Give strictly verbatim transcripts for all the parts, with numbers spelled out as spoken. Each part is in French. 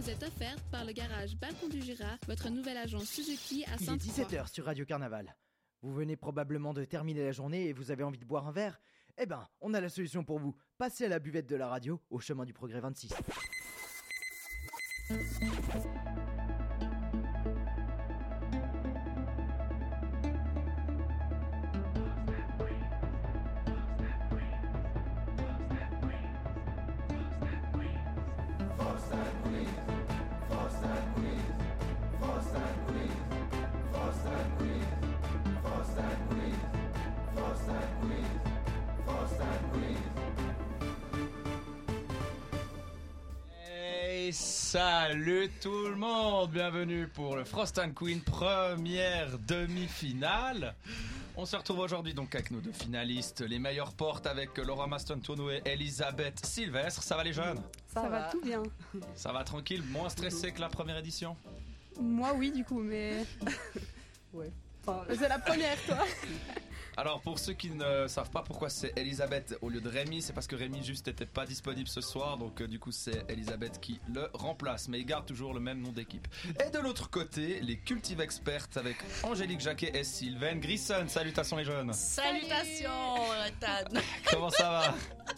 vous est offerte par le garage Balcon du Jura, votre nouvelle agence Suzuki à Sainte-Croix. Il est dix-sept heures sur Radio Carnaval. Vous venez probablement de terminer la journée et vous avez envie de boire un verre ? Eh ben, on a la solution pour vous. Passez à la buvette de la radio, au chemin du Progrès vingt-six. Salut tout le monde, bienvenue pour le Frost and Queen première demi-finale. On se retrouve aujourd'hui donc avec nos deux finalistes, les meilleures portes avec Laura Maston-Tourneau et Elisabeth Sylvestre. Ça va les jeunes ? Ça, Ça va, va tout bien. Ça va tranquille, moins stressé que la première édition ? Moi oui du coup, mais... ouais. Enfin, c'est la première toi. Alors pour ceux qui ne savent pas pourquoi c'est Elisabeth au lieu de Rémi, c'est parce que Rémi juste n'était pas disponible ce soir, donc euh, du coup c'est Elisabeth qui le remplace, mais il garde toujours le même nom d'équipe. Et de l'autre côté, les Cultive Experts avec Angélique Jacquet et Sylvaine Grisson. Salutations les jeunes. Salutations Tan. Comment ça va?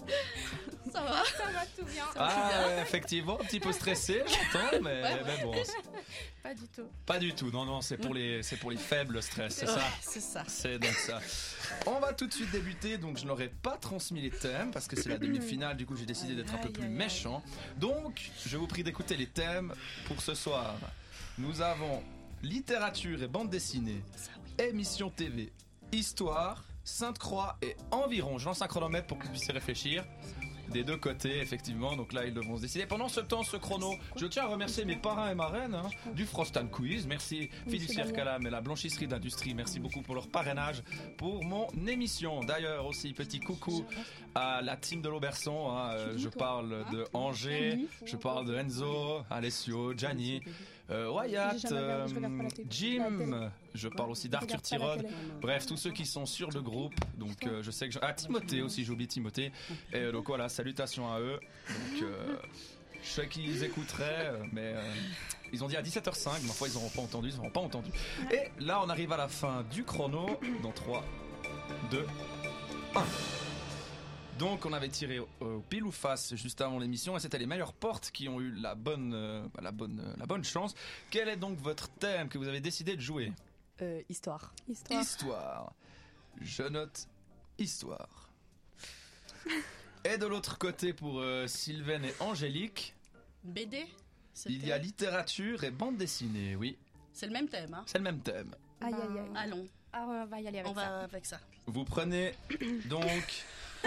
Ça va, ça va tout bien. Ah bien. Effectivement, un petit peu stressé, j'entends, mais, ouais, mais bon. Pas du tout. Pas du tout, non, non, c'est pour les, c'est pour les faibles stress, c'est ouais, ça c'est ça. C'est donc ça. On va tout de suite débuter, donc je n'aurais pas transmis les thèmes parce que c'est la demi-finale, du coup j'ai décidé d'être un peu plus méchant. Donc, je vous prie d'écouter les thèmes pour ce soir. Nous avons littérature et bande dessinée, émission T V, histoire, Sainte-Croix et environ. Je lance un chronomètre pour que vous puissiez réfléchir. Des deux côtés, effectivement, donc là ils devront se décider. Pendant ce temps, ce chrono, je tiens à remercier mes parrains et marraines hein, du Frost and Quiz. Merci Fiduciaire Calam et la blanchisserie d'industrie. Merci beaucoup pour leur parrainage pour mon émission. D'ailleurs aussi, petit coucou à la team de l'Auberçon. Hein, euh, je parle de Angers, je parle de Enzo, Alessio, Gianni, euh, Wyatt, euh, Jim. Je parle aussi d'Arthur Tirode. Bref, tous ceux qui sont sur le groupe. Donc euh, je sais que... Je... Ah, Timothée aussi, j'ai oublié Timothée. Et euh, donc voilà, salutations à eux. Donc euh, je sais qu'ils écouteraient, mais euh, ils ont dit à dix-sept heures cinq. Ma foi, ils n'auront pas entendu, ils n'auront pas entendu. Et là, on arrive à la fin du chrono. Dans trois, deux, un. Donc on avait tiré au, au pile ou face juste avant l'émission et c'était les meilleures portes qui ont eu la bonne, euh, la bonne, euh, la bonne chance. Quel est donc votre thème que vous avez décidé de jouer ? Euh, histoire. Histoire. Histoire. Je note histoire. Et de l'autre côté pour euh, Sylvaine et Angélique, B D. Il y a littérature et bande dessinée, oui. C'est le même thème, hein. C'est le même thème. Aïe aïe aïe. Allons. Ah, on va y aller avec on ça. On va avec ça. Vous prenez donc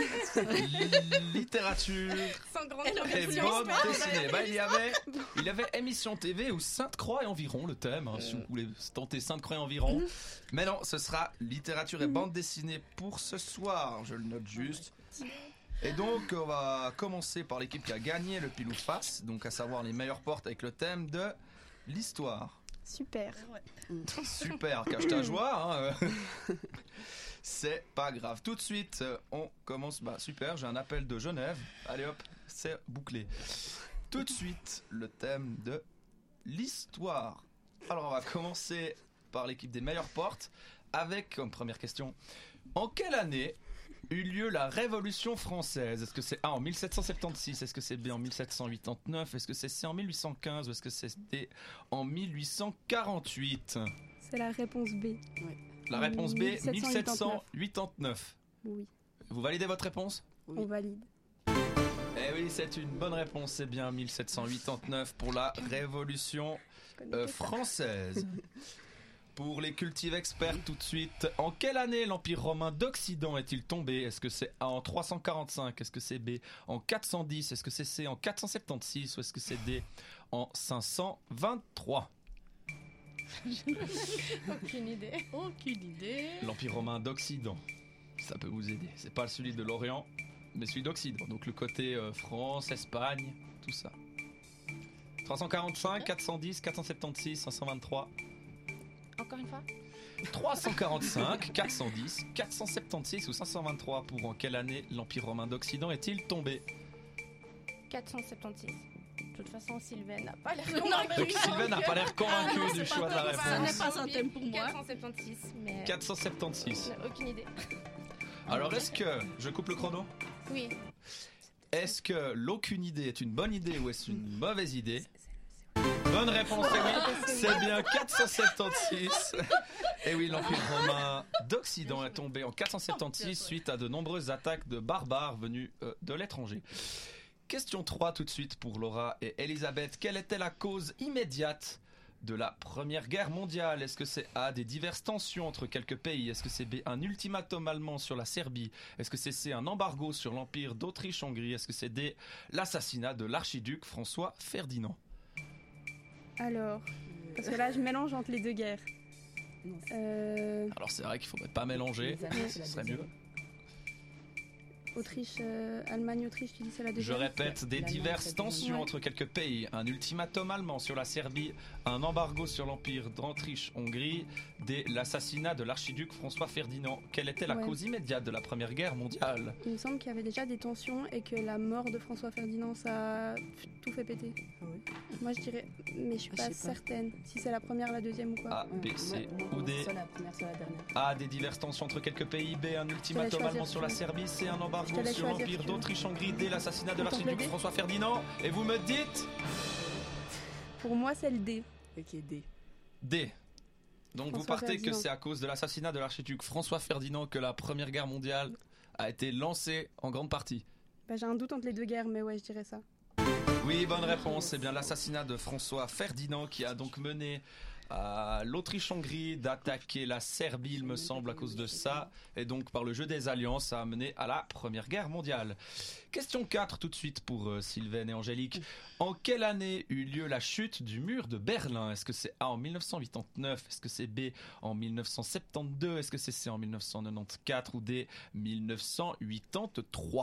littérature et bande dessinée. Bah, il y avait, il y avait émission T V ou Sainte-Croix et environ le thème. Hein, euh... Si vous voulez tenter Sainte-Croix et environ. Mais non, ce sera littérature et bande dessinée pour ce soir. Je le note juste. Et donc, on va commencer par l'équipe qui a gagné le pile ou face, donc à savoir les meilleures portes avec le thème de l'histoire. Super. Super, cache ta joie. Hein. C'est pas grave. Tout de suite, on commence. Bah super, j'ai un appel de Genève. Allez hop, c'est bouclé. Tout de suite, le thème de l'histoire. Alors, on va commencer par l'équipe des meilleures portes avec comme première question. En quelle année eut lieu la Révolution française? Est-ce que c'est A en mille sept cent soixante-seize? Est-ce que c'est B en mille sept cent quatre-vingt-dix-neuf? Est-ce que c'est C en mille huit cent quinze? Ou est-ce que c'est D en mille huit cent quarante-huit? C'est la réponse B. Oui. La réponse B, mille sept cent quatre-vingt-dix-neuf. Oui. Vous validez votre réponse? Oui. On valide. Eh oui, c'est une bonne réponse. C'est bien mille sept cent quatre-vingt-dix-neuf pour la Révolution euh, française. Pour les cultive experts tout de suite, en quelle année l'Empire romain d'Occident est-il tombé? Est-ce que c'est A en trois cent quarante-cinq? Est-ce que c'est B en quatre cent dix? Est-ce que c'est C en quatre cent soixante-seize? Ou est-ce que c'est D en cinq cent vingt-trois? Aucune idée. Aucune idée. L'Empire romain d'Occident, ça peut vous aider. C'est pas celui de l'Orient, mais celui d'Occident. Donc le côté euh, France, Espagne, tout ça. trois cent quarante-cinq, quatre cent dix, quatre cent soixante-seize, cinq cent vingt-trois. Encore une fois trois cent quarante-cinq, quatre cent dix, quatre cent soixante-seize ou cinq cent vingt-trois. Pour en quelle année l'Empire romain d'Occident est-il tombé? quatre cent soixante-seize. De toute façon, Sylvain n'a pas l'air Non, convaincu. Donc Sylvain n'a pas l'air convaincu Ah, du c'est choix de pas la comme ça. réponse. Ce n'est pas un thème pour moi. quatre cent soixante-seize, mais quatre cent soixante-seize. on n'a aucune idée. Alors est-ce que je coupe le chrono? Oui. Est-ce que l'aucune idée est une bonne idée ou est-ce une mauvaise idée? Bonne réponse, et oui, c'est bien quatre cent soixante-seize. Et oui, l'Empire romain d'Occident est tombé en quatre cent soixante-seize suite à de nombreuses attaques de barbares venus euh, de l'étranger. Question trois tout de suite pour Laura et Elisabeth. Quelle était la cause immédiate de la Première Guerre mondiale? Est-ce que c'est A, des diverses tensions entre quelques pays? Est-ce que c'est B, un ultimatum allemand sur la Serbie? Est-ce que c'est C, un embargo sur l'Empire d'Autriche-Hongrie? Est-ce que c'est D, l'assassinat de l'archiduc François Ferdinand? Alors, parce que là, je mélange entre les deux guerres. Euh, Alors c'est vrai qu'il faudrait pas mélanger, ce serait mieux. Autriche, euh, Allemagne, Autriche, tu dis c'est la Je deuxième. répète, des L'Allemagne, diverses c'est tensions bien. entre quelques pays, un ultimatum allemand sur la Serbie, un embargo sur l'Empire d'Autriche-Hongrie, des l'assassinat de l'archiduc François Ferdinand. Quelle était la Ouais. cause immédiate de la Première Guerre mondiale? Il me semble qu'il y avait déjà des tensions et que la mort de François Ferdinand, ça a tout fait péter. Moi, je dirais, mais je suis Ah, pas je sais pas. certaine si c'est la première, la deuxième ou quoi. A, B, C ou D. Soit la première, soit la dernière. A, des diverses tensions entre quelques pays, B, un ultimatum choisir, allemand sur la tu veux. Serbie, C, un Je embargo te laisse sur choisir, l'Empire si tu veux. d'Autriche-Hongrie, D, l'assassinat de Tu tentes l'archiduc le D? François Ferdinand. Et vous me dites Pour moi, c'est le D. Ok, D. D. Donc vous François partez que Ferdinand. c'est à cause de l'assassinat de l'archiduc François Ferdinand que la Première Guerre mondiale a été lancée en grande partie. Bah, j'ai un doute entre les deux guerres, mais ouais, je dirais ça. Oui, bonne réponse. C'est bien l'assassinat de François Ferdinand qui a donc mené à l'Autriche-Hongrie d'attaquer la Serbie, il me semble, à cause de ça. Et donc, par le jeu des alliances, ça a mené à la Première Guerre mondiale. Question quatre, tout de suite, pour euh, Sylvain et Angélique. En quelle année eut lieu la chute du mur de Berlin? Est-ce que c'est A en mille neuf cent quatre-vingt-dix-neuf? Est-ce que c'est B en mille neuf cent soixante-douze? Est-ce que c'est C en mille neuf cent quatre-vingt-quatorze ou D mille neuf cent quatre-vingt-trois?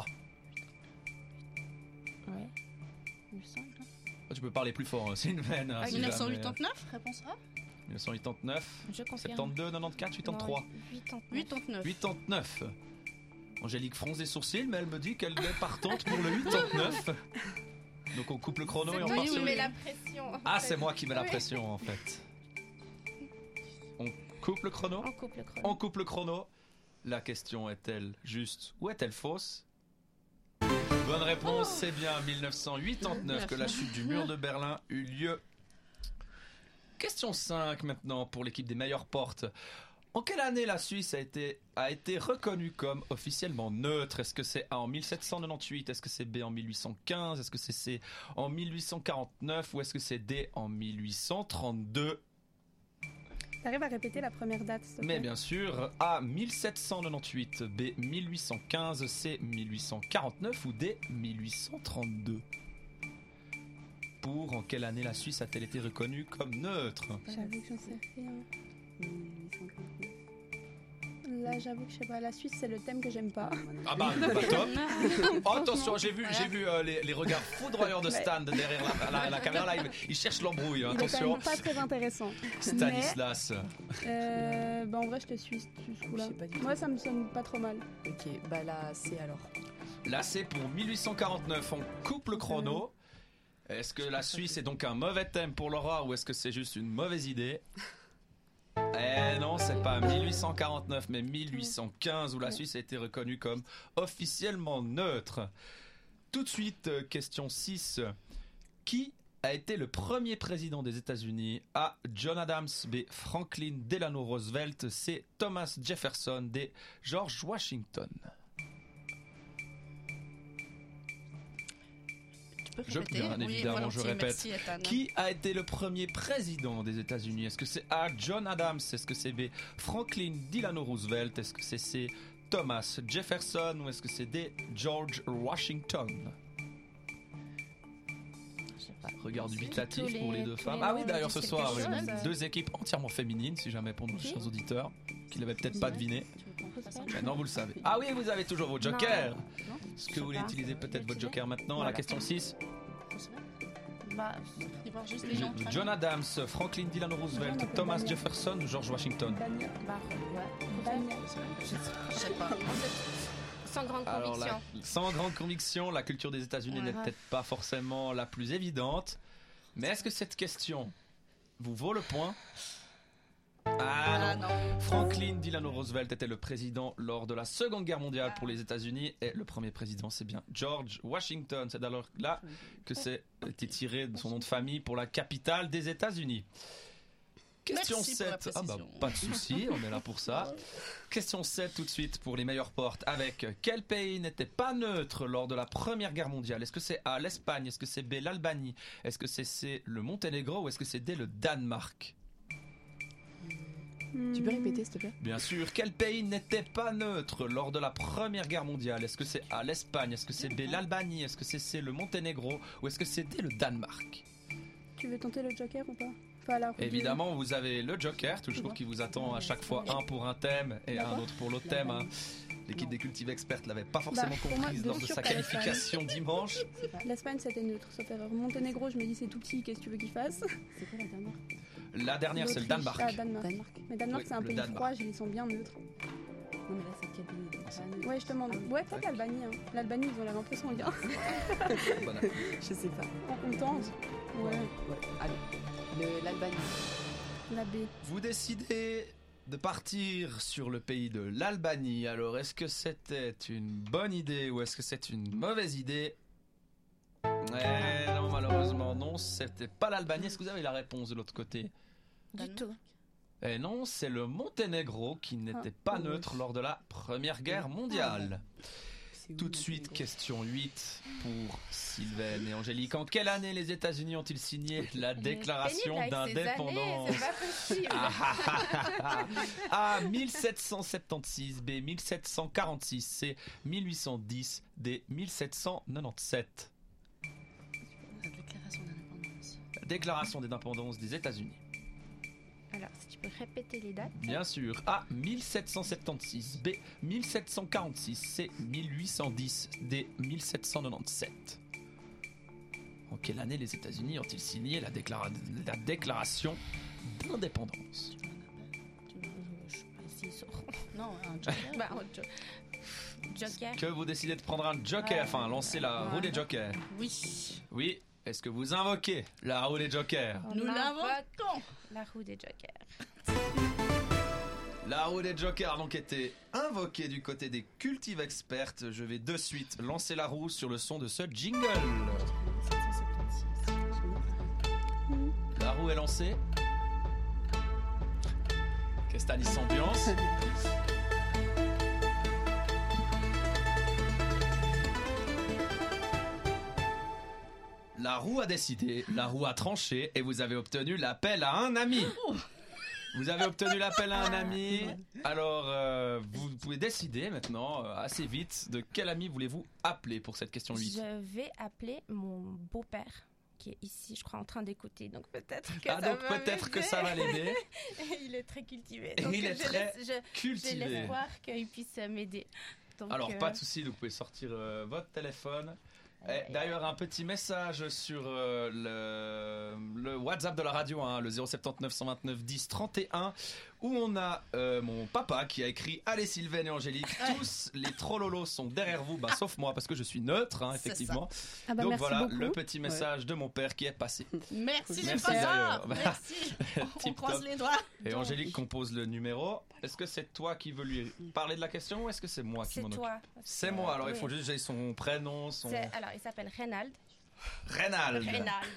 Ouais. Il me semble. Oh, tu peux parler plus fort, hein, c'est une veine. hein, Ah, si mille neuf cent jamais. quatre-vingt-dix-neuf, réponse A. mille neuf cent quatre-vingt-dix-neuf, Je confirme. soixante-douze, quatre-vingt-quatorze, quatre-vingt-trois. quatre-vingt-treize. quatre-vingt-neuf. quatre-vingt-neuf. Angélique fronce des sourcils, mais elle me dit qu'elle est partante pour le quatre-vingt-neuf. Donc on coupe le chrono et on C'est part toi sur qui le... mets la pression. en Ah, fait. c'est moi qui mets la Oui. pression en fait. On coupe le chrono? On coupe le chrono. On coupe le chrono. La question est-elle juste ou est-elle fausse? Bonne réponse, c'est bien mille neuf cent quatre-vingt-dix-neuf que la chute du mur de Berlin eut lieu. Question cinq maintenant pour l'équipe des meilleures portes. En quelle année la Suisse a été, a été reconnue comme officiellement neutre? Est-ce que c'est A en mille sept cent quatre-vingt-dix-huit? Est-ce que c'est B en mille huit cent quinze? Est-ce que c'est C en mille huit cent quarante-neuf? Ou est-ce que c'est D en mille huit cent trente-deux? T'arrives à répéter la première date, s'il te plaît? Mais bien sûr, A mille sept cent quatre-vingt-dix-huit, B mille huit cent quinze, C mille huit cent quarante-neuf ou D mille huit cent trente-deux. Pour en quelle année la Suisse a-t-elle été reconnue comme neutre? J'avoue que j'en sais rien. mille huit cent quarante-neuf. Là, j'avoue que je sais pas. La Suisse, c'est le thème que j'aime pas. Ah bah, bah top. Oh, attention, j'ai vu, j'ai vu euh, les, les regards foudroyants de Stan derrière la, la, la caméra là. Il, il cherche l'embrouille, hein, Il est quand attention. même pas très intéressant. Stanislas. Euh, bah en vrai, je te suis sur ce coup-là. Je sais pas du tout. Moi, ça me sonne pas trop mal. Ok, bah là, C alors. Là, c'est pour mille huit cent quarante-neuf. On coupe le chrono. Est-ce que la Suisse est donc un mauvais thème pour Laura ou est-ce que c'est juste une mauvaise idée? Eh non, c'est pas mille huit cent quarante-neuf, mais mille huit cent quinze où la Suisse a été reconnue comme officiellement neutre. Tout de suite, euh, question six. Qui a été le premier président des États-Unis? A. John Adams. B. Franklin Delano Roosevelt. C. Thomas Jefferson. D. George Washington. Tu peux Je- répéter? bien Oui, évidemment, volontiers, je répète. merci, Ethan. Qui a été le premier président des États-Unis? Est-ce que c'est A. John Adams? Est-ce que c'est B. Franklin Delano Roosevelt? Est-ce que c'est C. Thomas Jefferson? Ou est-ce que c'est D. George Washington? Je sais pas. Regard Tous dubitatif les- pour les deux tous femmes. les Ah oui, noms d'ailleurs, disent ce quelque soir, chose. oui, deux équipes entièrement féminines, si jamais pour nos Qui chers auditeurs, qui l'avaient peut-être pas deviné. Tu veux qu'on fasse ça? Maintenant, vous le savez. Ah oui, vous avez toujours vos jokers. Non. Est-ce Je que sais vous voulez pas. utiliser peut-être votre Utiliser. joker maintenant à la Voilà. question six? Je sais pas. Bah, Il parle juste les gens. John Adams, Franklin Delano Roosevelt, John Thomas Adams. Jefferson ou George Washington? Bagna. bah, ouais. Bagna. Je sais pas. Sans grande Alors, conviction. la- sans grande conviction, la culture des États-Unis n'est Ouais. peut-être pas forcément la plus évidente. Mais est-ce que cette question vous vaut le point? Ah non. Franklin Delano Roosevelt était le président lors de la Seconde Guerre mondiale pour les États-Unis et le premier président, c'est bien George Washington. C'est alors là que c'est été tiré de son nom de famille pour la capitale des États-Unis. Question Merci pour la sept. Ah bah, précision. pas de souci, on est là pour ça. Question sept tout de suite pour les meilleures portes. Avec quel pays n'était pas neutre lors de la Première Guerre mondiale? Est-ce que c'est A, l'Espagne? Est-ce que c'est B, l'Albanie? Est-ce que c'est C, le Monténégro? Ou est-ce que c'est D, le Danemark? Tu peux répéter, s'il te plaît? Bien sûr, quel pays n'était pas neutre lors de la Première Guerre mondiale? Est-ce que c'est A, l'Espagne? Est-ce que c'est B, l'Albanie? Est-ce que c'est C, le Monténégro? Ou est-ce que c'est D, le Danemark? Tu veux tenter le joker ou pas? Enfin, la roue du- Évidemment, vous avez le Joker, toujours qui vous attend à chaque fois un pour un thème et un D'accord. autre pour l'autre thème. hein. L'équipe des Cultive Experts l'avait pas forcément Bah, pour moi, comprise bien lors de sûr sa qu'à l'Espagne. qualification dimanche. C'est pas. L'Espagne c'était neutre, sauf erreur. Monténégro, je me dis c'est tout petit, qu'est-ce que tu veux qu'il fasse? C'est quoi la dernière? La dernière, c'est le L'Autriche. Danemark. Ah, Danemark. Danemark. Mais Danemark Oui, c'est un le pays Danemark. froid, ils sont bien neutres. Non, mais là, c'est quel pays? Ah, c'est- Pas neutre. Ouais, je te demande. Ah oui. Ouais, peut-être l'Albanie. Hein. L'Albanie, ils ont l'air un peu sanguins. Voilà. Je sais pas. On tente. Ouais. Ouais. Allez. Le- L'Albanie. La B. Vous décidez de partir sur le pays de l'Albanie. Alors, est-ce que c'était une bonne idée ou est-ce que c'est une mauvaise idée? Eh non, malheureusement, non, c'était pas l'Albanie. Est-ce que vous avez la réponse de l'autre côté? Du tout. Eh non, c'est le Monténégro qui n'était Ah. pas neutre lors de la Première Guerre mondiale. C'est où, Tout de suite, Monténégro? question huit pour Sylvaine et Angélique. En quelle année les États-Unis ont-ils signé la déclaration d'indépendance? C'est pas possible. Ah, ah, ah, ah, ah. A mille sept cent soixante-seize, B mille sept cent quarante-six, C mille huit cent dix, D mille sept cent quatre-vingt-dix-sept. La déclaration d'indépendance. La déclaration d'indépendance des États-Unis. Alors, si tu peux répéter les dates. Bien sûr. A mille sept cent soixante-seize, B mille sept cent quarante-six, C mille huit cent dix, D mille sept cent quatre-vingt-dix-sept. En quelle année les États-Unis ont-ils signé la, déclara- la déclaration d'indépendance? Tu me je suis pas ici sur. Non, un joker. Bah, on- jo- Joker. Que vous décidez de prendre un joker, enfin lancer la roue des jokers. Oui. Oui. Est-ce que vous invoquez la roue des jokers? On Nous invoque l'inventons. La roue des Jokers. La roue des jokers a donc été invoquée du côté des Cultive Experts. Je vais de suite lancer la roue sur le son de ce jingle. sept cent soixante-seize. La roue est lancée. Kestanis s'ambiance. La roue a décidé, la roue a tranché et vous avez obtenu l'appel à un ami. Vous avez obtenu l'appel à un ami. Alors, euh, vous pouvez décider maintenant, euh, assez vite, de quel ami voulez-vous appeler pour cette question huit. Je vais appeler mon beau-père qui est ici, je crois, en train d'écouter. Donc peut-être que Ah, ça donc va peut-être que m'aider. ça va l'aider. Il est très cultivé. Et Donc il est je très laisse- je- J'ai Cultivé. l'espoir qu'il puisse m'aider. Donc, Alors, euh, pas de souci, vous pouvez sortir euh, votre téléphone. Eh, ouais. D'ailleurs, un petit message sur euh, le, le WhatsApp de la radio, hein, le zéro sept neuf un deux neuf dix trente et un, où on a euh, mon papa qui a écrit « Allez Sylvaine et Angélique, tous les trollolos sont derrière vous, bah, sauf moi parce que je suis neutre, hein, C'est effectivement. Ah bah Donc merci voilà beaucoup. le petit message de mon père qui est passé. Merci, Merci les trois d'ailleurs. Merci. On Tip croise top. les doigts. Et Donc, Angélique compose le numéro. Est-ce que c'est toi qui veux lui parler de la question ou est-ce que c'est moi qui c'est m'en occupe? toi. parce C'est que- moi, alors il oui. faut juste que j'aille son prénom, son... C'est- Alors, il s'appelle Reynald. Reynald. Reynald.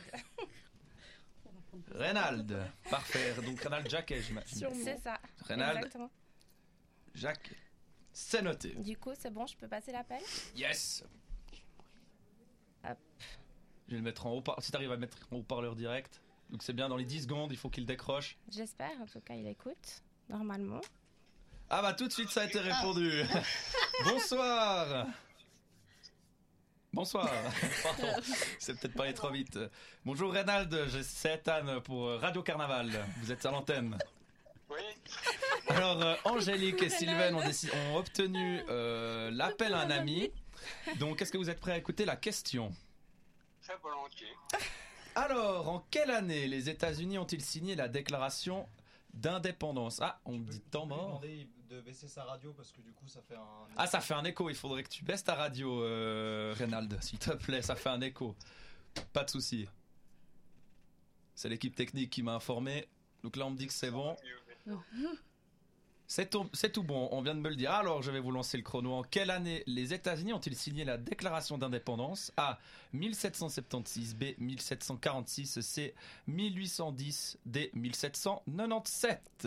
Reynald. Parfait. Donc Reynald Jacquet, j'imagine. Sûrement. C'est ça. Reynald Exactement. Jacques. C'est noté. Du coup, c'est bon, je peux passer l'appel? Yes. Hop. Je vais le mettre en haut-parleur. Si t'arrives à le mettre en haut-parleur direct. Donc c'est bien, dans les dix secondes, il faut qu'il décroche. J'espère, en tout cas, il écoute, normalement. Ah bah tout de suite ça a été répondu. Bonsoir. Bonsoir. Pardon, c'est peut-être pas allé trop vite. Bonjour Reynald, je- c'est Anne pour Radio Carnaval. Vous êtes à l'antenne. Oui, Alors euh, Angélique et Sylvaine ont, décidé- ont obtenu euh, l'appel à un ami. Donc est-ce que vous êtes prêts à écouter la question? très volontiers. Alors, en quelle année les États-Unis ont-ils signé la déclaration d'indépendance? Ah, on me dit temps mort. de baisser sa radio parce que du coup ça fait un... Ah, ça fait un écho, il faudrait que tu baisses ta radio, euh, Reynald, s'il te plaît, ça fait un écho. Pas de souci. C'est l'équipe technique qui m'a informé, donc là on me dit que c'est bon. C'est tout, c'est tout bon, on vient de me le dire. Alors je vais vous lancer le chrono. En quelle année les États-Unis ont-ils signé la déclaration d'indépendance? A. mille sept cent soixante-seize, B. mille sept cent quarante-six, C. mille huit cent dix, D. mille sept cent quatre-vingt-dix-sept.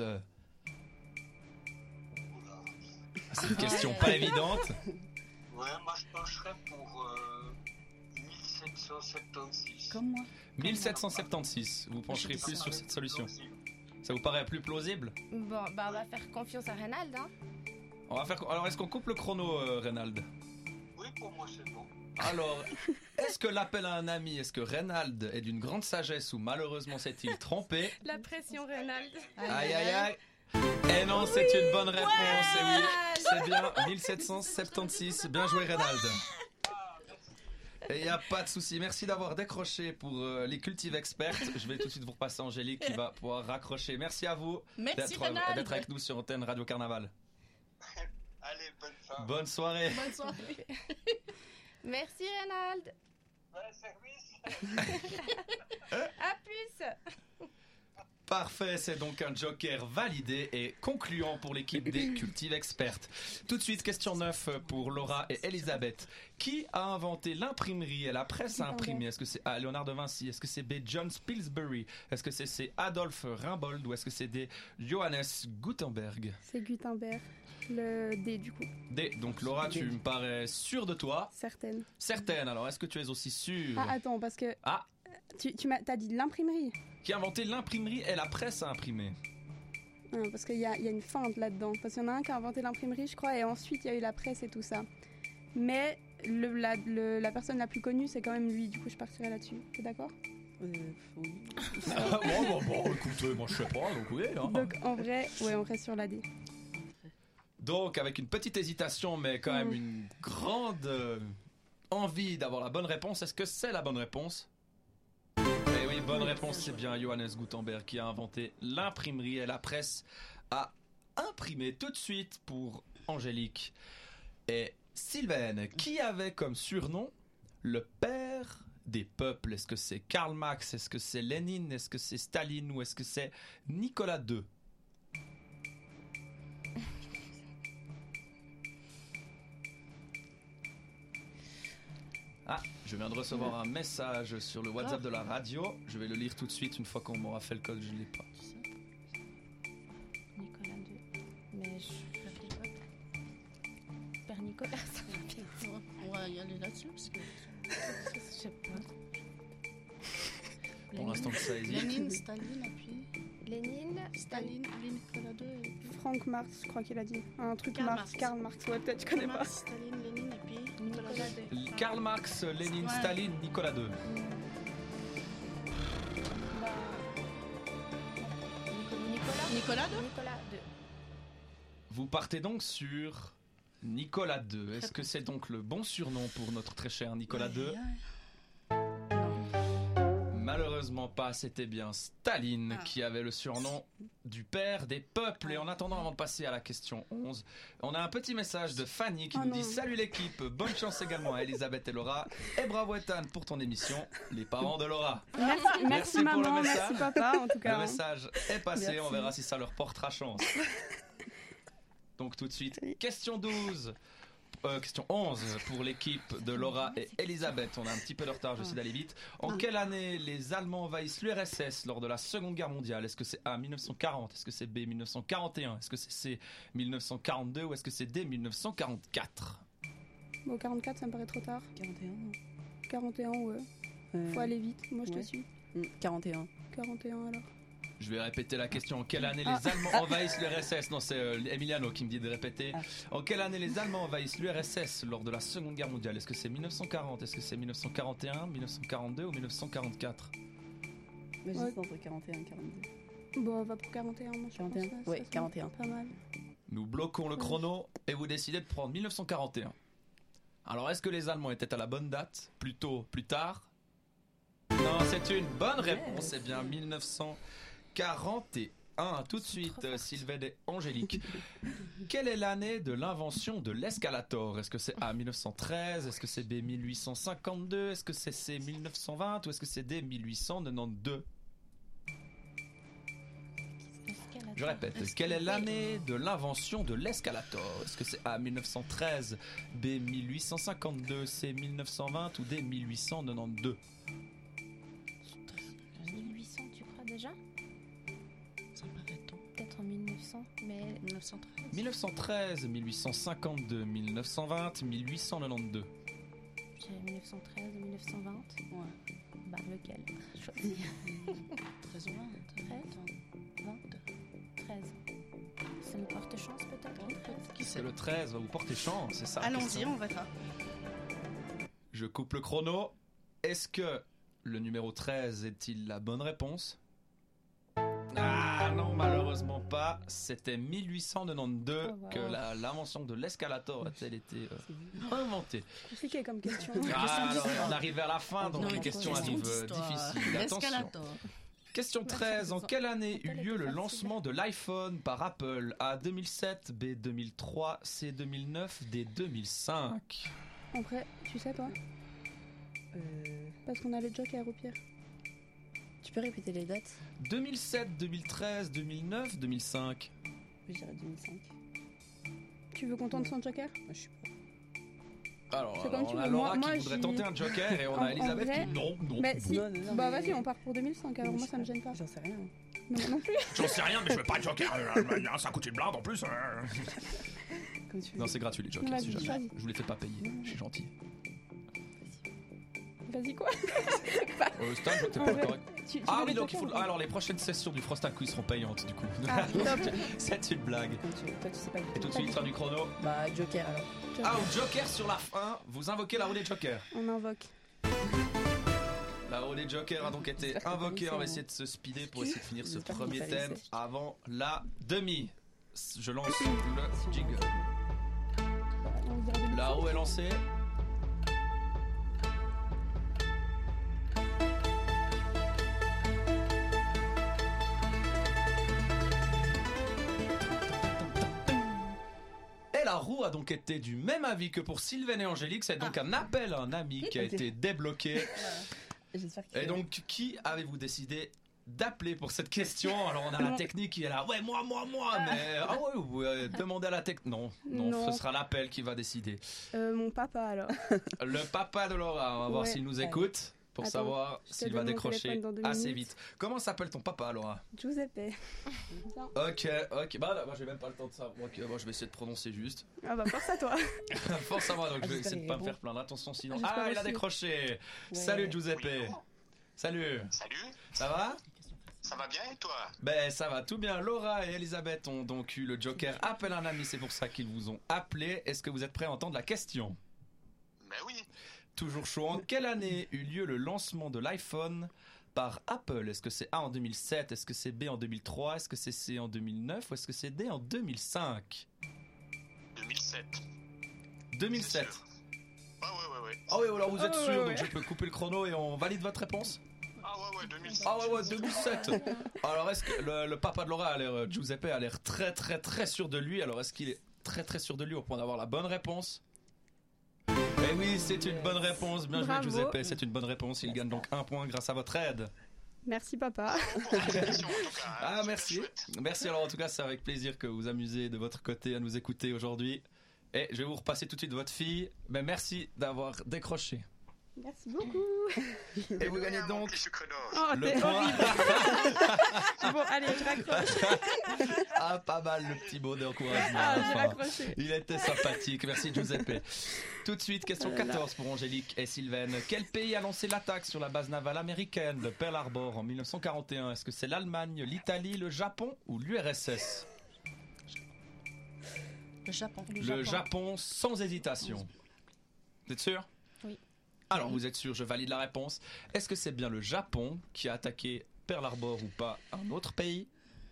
C'est une question pas évidente. Ouais, moi je pencherais pour euh, mille sept cent soixante-seize. Comme moi. mille sept cent soixante-seize, vous pencherez plus sur cette solution. Ça vous paraît plus plausible? Bon, bah on va faire confiance à Reynald, hein. On va faire. Alors, est-ce qu'on coupe le chrono, euh, Reynald? Oui, pour moi c'est bon. Alors, est-ce que l'appel à un ami, est-ce que Reynald est d'une grande sagesse ou malheureusement s'est-il trompé? La pression, Reynald. Aïe aïe aïe. Et non, c'est une bonne réponse. Et oui, c'est bien mille sept cent soixante-seize. Bien joué, Reynald. Et il n'y a pas de souci. Merci d'avoir décroché pour euh, les Cultive Experts. Je vais tout de suite vous repasser Angélique qui va pouvoir raccrocher. Merci à vous Merci, d'être, Reynald. d'être avec nous sur Antenne Radio Carnaval. Allez, bonne fin. Bonne soirée. Bonne soirée. Merci, Reynald. Bon service. À plus. Parfait, c'est donc un joker validé et concluant pour l'équipe des Cultive Experts. Tout de suite, question neuf pour Laura et Elisabeth. Qui a inventé l'imprimerie et la presse à imprimer? Est-ce que c'est A. Léonard de Vinci? Est-ce que c'est B. John Pillsbury? Est-ce que c'est C. Adolphe Rimbaud? Ou est-ce que c'est D. Johannes Gutenberg? C'est Gutenberg. Le D du coup. D. Donc Laura, tu me parais sûre de toi? Certaine. Certaine. Alors, est-ce que tu es aussi sûre? Ah attends, parce que Ah, tu, tu m'as t'as dit de l'imprimerie. qui a inventé l'imprimerie et la presse à imprimer? Non, parce qu'il y a, il y a une feinte là-dedans. Parce qu'il y en a un qui a inventé l'imprimerie, je crois, et ensuite il y a eu la presse et tout ça. Mais le, la, le- la personne la plus connue, c'est quand même lui. Du coup, je partirai là-dessus. T'es d'accord? Euh, oui. Ah, bon, bon, bon, écoutez, moi je sais pas, donc oui. Hein. Donc en vrai, ouais, on reste sur la D. Donc, avec une petite hésitation, mais quand même Mm. une grande euh, envie d'avoir la bonne réponse, est-ce que c'est la bonne réponse? Eh oui, bonne réponse, c'est bien Johannes Gutenberg qui a inventé l'imprimerie et la presse à imprimer. Tout de suite pour Angélique et Sylvaine, qui avait comme surnom le père des peuples. Est-ce que c'est Karl Marx? Est-ce que c'est Lénine? Est-ce que c'est Staline? Ou est-ce que c'est Nicolas deux? Ah, je viens de recevoir un message sur le WhatsApp de la radio. Je vais le lire tout de suite une fois qu'on m'aura fait le code. Je ne l'ai pas. Tu sais, Nicolas deux. Mais je m'appelle pas. Père Nicolas, ça va bien. on va y aller là-dessus parce que Je sais pas. Pour l'instant que ça hésite. Lénine, Staline, et puis Lénine, Staline, puis Nicolas deux, et puis Frank Marx, je crois qu'il a dit. Un truc Karl Marx, Marx. Karl Marx. Ouais, peut-être, je connais pas. Marx, Staline, Lénine, et puis Nicolas Nicolas deux. deux. Karl Marx, Lénine, Ouais. Staline, Nicolas deux. Bah, Nicolas. Nicolas deux. Nicolas deux. Vous partez donc sur Nicolas deux. Est-ce que c'est donc le bon surnom pour notre très cher Nicolas deux? Malheureusement pas, c'était bien Staline Ah. qui avait le surnom du père des peuples. Et en attendant, avant de passer à la question onze, on a un petit message de Fanny qui Oh nous non. dit: salut l'équipe, bonne chance également à Elisabeth et Laura. Et bravo Ethan pour ton émission, les parents de Laura. Merci, merci, Merci pour le maman, message. merci papa, en tout cas. Le hein. message est passé, Merci. on verra si ça leur portera chance. Donc tout de suite, question douze. Euh, question onze pour l'équipe de Laura et Elisabeth. On a un petit peu de retard, j'essaie d'aller vite. En quelle année les Allemands envahissent l'U R S S lors de la Seconde Guerre mondiale? Est-ce que c'est A, mille neuf cent quarante? Est-ce que c'est B, mille neuf cent quarante et un? Est-ce que c'est C, mille neuf cent quarante-deux? Ou est-ce que c'est D, mille neuf cent quarante-quatre? Bon, quarante-quatre, ça me paraît trop tard. quarante et un, non quarante et un, ouais. Euh, Faut aller vite, moi je ouais. te suis. hmm, quarante et un. quarante et un alors. Je vais répéter la question. En quelle année Ah. les Allemands envahissent l'U R S S? Non, c'est euh, Emiliano qui me dit de répéter. Ah. En quelle année les Allemands envahissent l'U R S S lors de la Seconde Guerre mondiale? Est-ce que c'est mille neuf cent quarante? Est-ce que c'est mille neuf cent quarante et un, mille neuf cent quarante-deux ou mille neuf cent quarante-quatre? Moi, Ouais. j'hésite entre quarante et un et quarante-deux. Bon, on va pour quarante et un, moi je quarante et un? pense. ça, Ouais, ça, ça quarante et un. Pas mal. Nous bloquons le chrono et vous décidez de prendre mille neuf cent quarante et un. Alors, est-ce que les Allemands étaient à la bonne date? Plus tôt, plus tard? Non, c'est une bonne réponse. C'est bien mille neuf cent quarante et un. Tout de suite, euh, Sylvaine et Angélique. Quelle est l'année de l'invention de l'escalator? Est-ce que c'est A mille neuf cent treize? Est-ce que c'est B mille huit cent cinquante-deux? Est-ce que c'est C mille neuf cent vingt? Ou est-ce que c'est D mille huit cent quatre-vingt-douze? Je répète, est-ce quelle est l'année de l'invention de l'escalator? Est-ce que c'est A mille neuf cent treize, B mille huit cent cinquante-deux, C mille neuf cent vingt ou D mille huit cent quatre-vingt-douze? mille huit cents, tu crois déjà? Ça me paraît tôt. Peut-être en mille neuf cents, mais... mille neuf cent treize. mille neuf cent treize, mille huit cent cinquante-deux, mille neuf cent vingt, mille huit cent quatre-vingt-douze. J'ai mille neuf cent treize et mille neuf cent vingt. Ouais. Bah lequel? Choisis. treize ou vingt. treize vingt treize. Ça me porte chance peut-être? Qui Est-ce sait? que le treize va vous porter chance? C'est ça la Allons-y, question. on verra. Je coupe le chrono. Est-ce que le numéro treize est-il la bonne réponse? Ah non, malheureusement pas. C'était mille huit cent quatre-vingt-douze Oh, wow. que la- l'invention de l'escalator a-t-elle été euh, inventée. Compliqué comme question. Ah, alors, on arrive vers la fin, donc Non, les une questions question arrivent euh, d'histoire. difficiles. Attention. L'escalator. Question treize. En quelle année eut Elle lieu était le facile. lancement de l'iPhone par Apple? A deux mille sept, B deux mille trois, C deux mille neuf, D deux mille cinq. En vrai, tu sais toi? Euh, Parce qu'on a le Joker au pire. tu peux répéter les dates? deux mille sept, deux mille treize, deux mille neuf, deux mille cinq. Je dirais deux mille cinq. Tu veux qu'on tente son Joker? Moi, je suis pas. Alors, C'est alors, comme tu on a veux. Laura Moi- moi, qui voudrait j'y- tenter un joker et on En- a en Elisabeth vrai, qui non, non. Mais si. Non, non, non, bah mais- vas-y, on part pour deux mille cinq alors Mais moi je ça me sais gêne pas. J'en sais rien. Non, non plus. J'en sais rien, mais je veux pas de joker. Ça coûte une blinde en plus. Comme tu veux. Non, c'est gratuit les jokers, Vas-y, si jamais. choisis. Je vous les fais pas payer. Je suis gentil. Vas-y quoi? Euh, Stan, je vois que t'es En pas vrai, correct. Tu- tu Ah veux oui, les donc il faut. Jokers, Ah, alors les prochaines sessions du Frost Quiz seront payantes du coup. Ah, top. C'est une blague. Comme tu veux. Toi, tu sais pas le Et tout de suite, fin du chrono. Bah, Joker alors. Ah, au joker sur la fin, vous invoquez la roue des jokers. On invoque. La roue des jokers a donc été J'espère qu'on invoquée. va On va laisser, essayer de se speeder pour essayer de finir ce J'espère qu'on premier va thème laisser. avant la demi. Je lance le jingle. On se dirait deux mille La cinq. roue est lancée. Et la roue a donc été du même avis que pour Sylvaine et Angélique. C'est donc un appel à un ami qui a été débloqué. J'espère qu'il Et donc, qui avez-vous décidé d'appeler pour cette question? Alors, on a la Non. technique qui est là. Ouais, moi, moi, moi. Mais ah ouais, ouais, demandez à la technique. Non, non, Non. ce sera l'appel qui va décider. Euh, mon papa alors. Le papa de Laura, on va voir Ouais. s'il nous Ouais. écoute pour Attends, savoir je te s'il va donne mon décrocher téléphone dans deux assez minutes. vite. Comment s'appelle ton papa, Laura? Giuseppe. Ok, ok. Bah, là, moi, j'ai même pas le temps de savoir. Ok, moi, je vais essayer de prononcer juste. Ah bah force à toi. Force à moi, donc Ah, je vais j'espère essayer de qu'il pas me répond. faire plaindre. Attention, sinon. J'espère Ah, il a aussi. décroché. Salut, Giuseppe. Salut. Salut, Ça va? ça va bien et toi? Ben ça va tout bien. Laura et Elisabeth ont donc eu le joker appelle un ami, c'est pour ça qu'ils vous ont appelé. Est-ce que vous êtes prêts à entendre la question? Ben oui, Toujours chaud. En quelle année eut lieu le lancement de l'iPhone par Apple? Est-ce que c'est A en deux mille sept? Est-ce que c'est B en deux mille trois? Est-ce que c'est C en deux mille neuf? Ou est-ce que c'est D en deux mille cinq? deux mille sept. deux mille sept. Ah ouais, ouais, ouais. Ah oui, alors vous êtes Ah ouais, sûr, ouais, donc ouais. je peux couper le chrono et on valide votre réponse? Ah ouais, ouais, deux mille sept. Ah ouais, ouais, deux mille sept. Alors est-ce que le, le papa de Laura a l'air, euh, Giuseppe a l'air très très très sûr de lui. Alors est-ce qu'il est très très sûr de lui au point d'avoir la bonne réponse? Eh oui, c'est une bonne réponse. Bien Bravo. joué Giuseppe, c'est une bonne réponse. Il gagne donc un point grâce à votre aide. Merci papa. Félicitations, en tout cas, hein. Ah Super merci. chouette. Merci alors en tout cas, c'est avec plaisir que vous vous amusez de votre côté à nous écouter aujourd'hui. Et je vais vous repasser tout de suite votre fille. Mais merci d'avoir décroché. Merci beaucoup. Et vous gagnez Rien, mon donc petit sucre d'orge. Oh le t'es point. horrible. Bon allez je raccroche. Ah, pas mal le petit mot d'encouragement. Ah à la j'ai fin. raccroché. Il était sympathique, merci Giuseppe. Tout de suite, question quatorze pour Angélique et Sylvaine. Quel pays a lancé l'attaque sur la base navale américaine de Pearl Harbor en mille neuf cent quarante et un? Est-ce que c'est l'Allemagne, l'Italie, le Japon ou l'U R S S? Le Japon. Le Japon sans hésitation. Vous êtes sûr? Oui. Alors vous êtes sûr, je valide la réponse. Est-ce que c'est bien le Japon qui a attaqué Pearl Harbor ou pas un autre pays?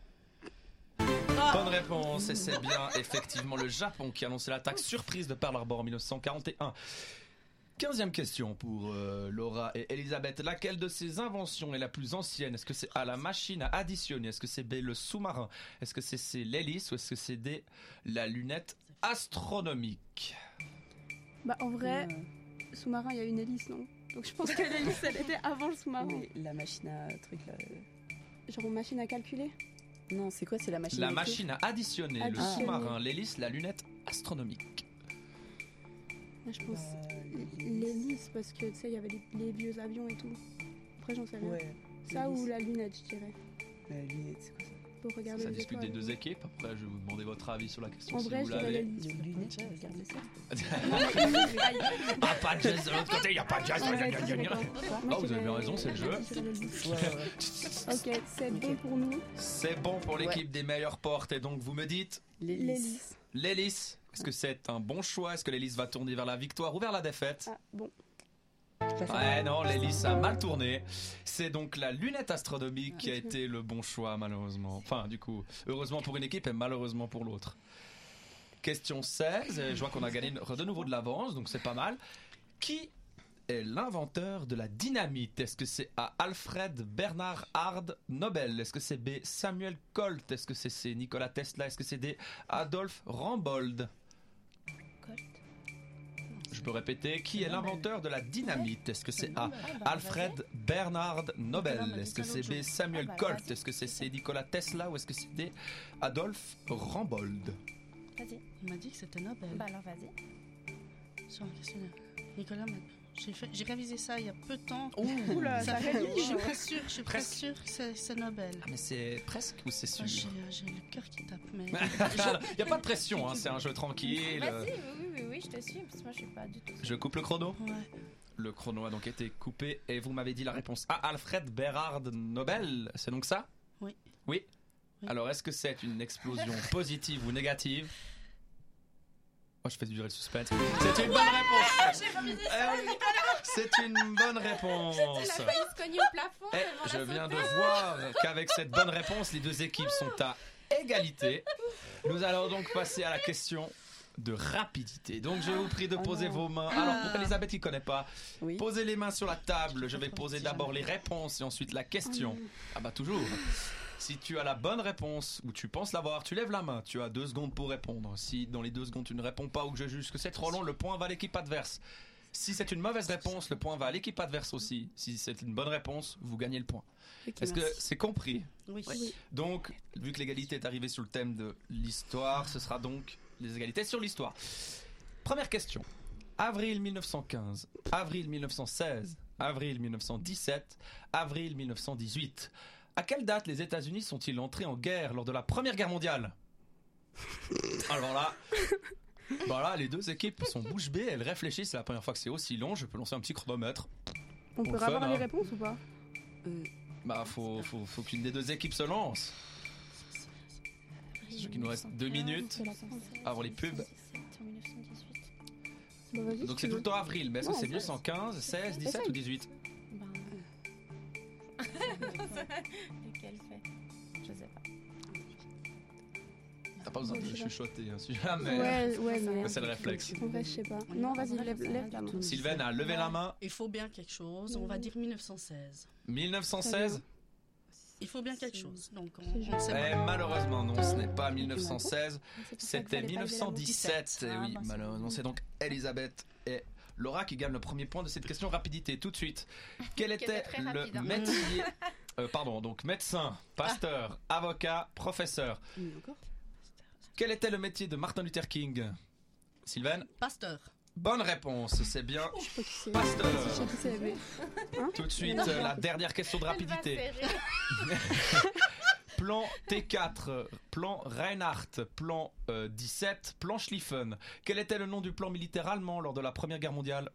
Bonne réponse, et c'est bien effectivement le Japon qui a lancé l'attaque surprise de Pearl Harbor en mille neuf cent quarante et un. quinzième question pour euh, Laura et Elisabeth. Laquelle de ces inventions est la plus ancienne? Est-ce que c'est A, la machine à additionner? Est-ce que c'est B, le sous-marin? Est-ce que c'est C, l'hélice? Ou est-ce que c'est D, la lunette astronomique? Bah, en vrai, Euh, sous-marin, il y a une hélice, non? Donc je pense que l'hélice, elle était avant le sous-marin. oui, la machine à truc là. euh. Genre une machine à calculer. Non, c'est quoi? C'est la machine La à écrire machine à additionner, le Additionner. sous-marin, l'hélice, la lunette astronomique. Moi, je pense Bah, l'hélice, parce que tu sais, il y avait les, les vieux avions et tout. Après, j'en sais rien. Ouais. Ça ou l'hélice. la lunette, je dirais. La lunette, c'est quoi ça? Pour regarder Ça les discute étoiles. des deux équipes. Après, je vais vous demander votre avis sur la question En si vrai, vous je dirais l'avez. l'hélice. Les lunettes, je regarde ça. Ah, pas de jazz de l'autre côté, il n'y a pas de jazz. Ouais, gna, gna, je gna, sais gna. pas. Moi, Oh, je vous avez dirais- raison, c'est le jeu. je dirais l'hélice. Ouais, ouais. Ok, c'est bon pour nous. C'est bon pour l'équipe des meilleures portes. Et donc, vous me dites L'hélice. L'hélice. l'hélice. Est-ce que c'est un bon choix? Est-ce que l'hélice va tourner vers la victoire ou vers la défaite? Ah, bon. Ouais, non, l'hélice a mal tourné. C'est donc la lunette astronomique qui a été le bon choix, malheureusement. Enfin, du coup, heureusement pour une équipe et malheureusement pour l'autre. Question seize. Et je vois qu'on a gagné de nouveau de l'avance, donc c'est pas mal. Qui est l'inventeur de la dynamite? Est-ce que c'est A, Alfred Bernard Hard Nobel? Est-ce que c'est B, Samuel Colt? Est-ce que c'est C, Nikola Tesla? Est-ce que c'est D, Adolphe Rambold? Je peux répéter, qui est l'inventeur de la dynamite? Est-ce que c'est A, Alfred Bernard Nobel? Est-ce que c'est B, Samuel Ah bah, Colt? vas-y. Est-ce que c'est C, Nikola Tesla? Ou est-ce que c'est D, Adolphe Rambold? Vas-y. Il m'a dit que c'était Nobel. Bah alors vas-y. Sur un questionnaire. Nicolas, m'a- j'ai, fait, j'ai révisé ça il y a peu de temps. Oula, ça fait- révise. Je suis presque sûre, je suis presque Presque. sûre que c'est, c'est Nobel. Ah, mais c'est presque ou c'est sûr? Ah, j'ai, j'ai le cœur qui tape, mais... Il n'y a pas de pression, hein, c'est un jeu tranquille. Vas-y, oui, oui, oui, oui, je te suis, parce que moi je suis pas du tout. Je coupe le chrono. Ouais. Le chrono a donc été coupé et vous m'avez dit la réponse A, Alfred Bernard Nobel. C'est donc ça? Oui. Oui. Oui. Alors, est-ce que c'est une explosion positive ou négative? Oh, je fais durer le suspense. C'est une bonne réponse. J'ai remisé Eh oui, c'est une bonne réponse. Elle a failli se cogner au plafond. Eh, devant la je viens de sauteuse. voir qu'avec cette bonne réponse, les deux équipes sont à égalité. Nous allons donc passer à la question de rapidité. Donc je vous prie de Oh poser non. vos mains. Alors pour Elisabeth qui ne connaît pas, Oui. posez les mains sur la table. Je vais poser d'abord les réponses et ensuite la question. Ah bah toujours. Si tu as la bonne réponse ou tu penses l'avoir, tu lèves la main. Tu as deux secondes pour répondre. Si dans les deux secondes tu ne réponds pas ou que je juge que c'est trop long, le point va à l'équipe adverse. Si c'est une mauvaise réponse, le point va à l'équipe adverse aussi. Si c'est une bonne réponse, vous gagnez le point. Ok, Est-ce que merci. c'est compris? Oui. Oui. Donc, vu que l'égalité est arrivée sur le thème de l'histoire, ce sera donc les égalités sur l'histoire. Première question. Avril mille neuf cent quinze, avril mille neuf cent seize, avril mille neuf cent dix-sept, avril mille neuf cent dix-huit. À quelle date les États-Unis sont-ils entrés en guerre lors de la Première Guerre mondiale? Alors là, voilà, les deux équipes sont bouche bée, elles réfléchissent. C'est la première fois que c'est aussi long. Je peux lancer un petit chronomètre. On Pour peut le fun, avoir les hein. réponses ou pas? Euh, Bah, faut, faut, faut qu'une des deux équipes se lance. Je qu'il nous reste deux minutes C'est la France. avant les pubs. Bah, vas-y, Donc si c'est tu tout veux. le temps avril, mais est-ce que Non, c'est en mille neuf cent quinze, seize, dix-sept Essaye. ou dix-huit? Lequel fait? Je sais pas. T'as pas besoin de Ouais, je sais pas. chuchoter, hein, si jamais. Ouais, ouais, mais. C'est le réflexe. En vrai, je sais pas. Non, vas-y, lève, lève ta main. Sylvaine a levé la main. Il faut bien quelque chose. On va dire mille neuf cent seize. mille neuf cent seize? Il faut bien quelque chose. Donc on, C'est on juste. sait Eh, pas. malheureusement, non, ce n'est pas mille neuf cent seize. C'est pour ça que C'était fallait mille pas neuf lever cent la main. dix-sept. Eh Ah, oui, bah, c'est malheureusement. bon. C'est donc Elisabeth et Laura qui gagnent le premier point de cette question rapidité. Tout de suite. Quel Qui était était très le rapide, hein. métier euh, Pardon, donc médecin, pasteur, avocat, professeur. oui, encore. Quel était le métier de Martin Luther King? Sylvaine? Pasteur. Bonne réponse, c'est bien Je sais pas qui c'est. pasteur. Je sais qui c'est, mais. Tout de suite, euh, la dernière question de rapidité. Plan T quatre, plan Reinhardt, plan euh, dix-sept, plan Schlieffen. Quel était le nom du plan militaire allemand lors de la Première Guerre mondiale?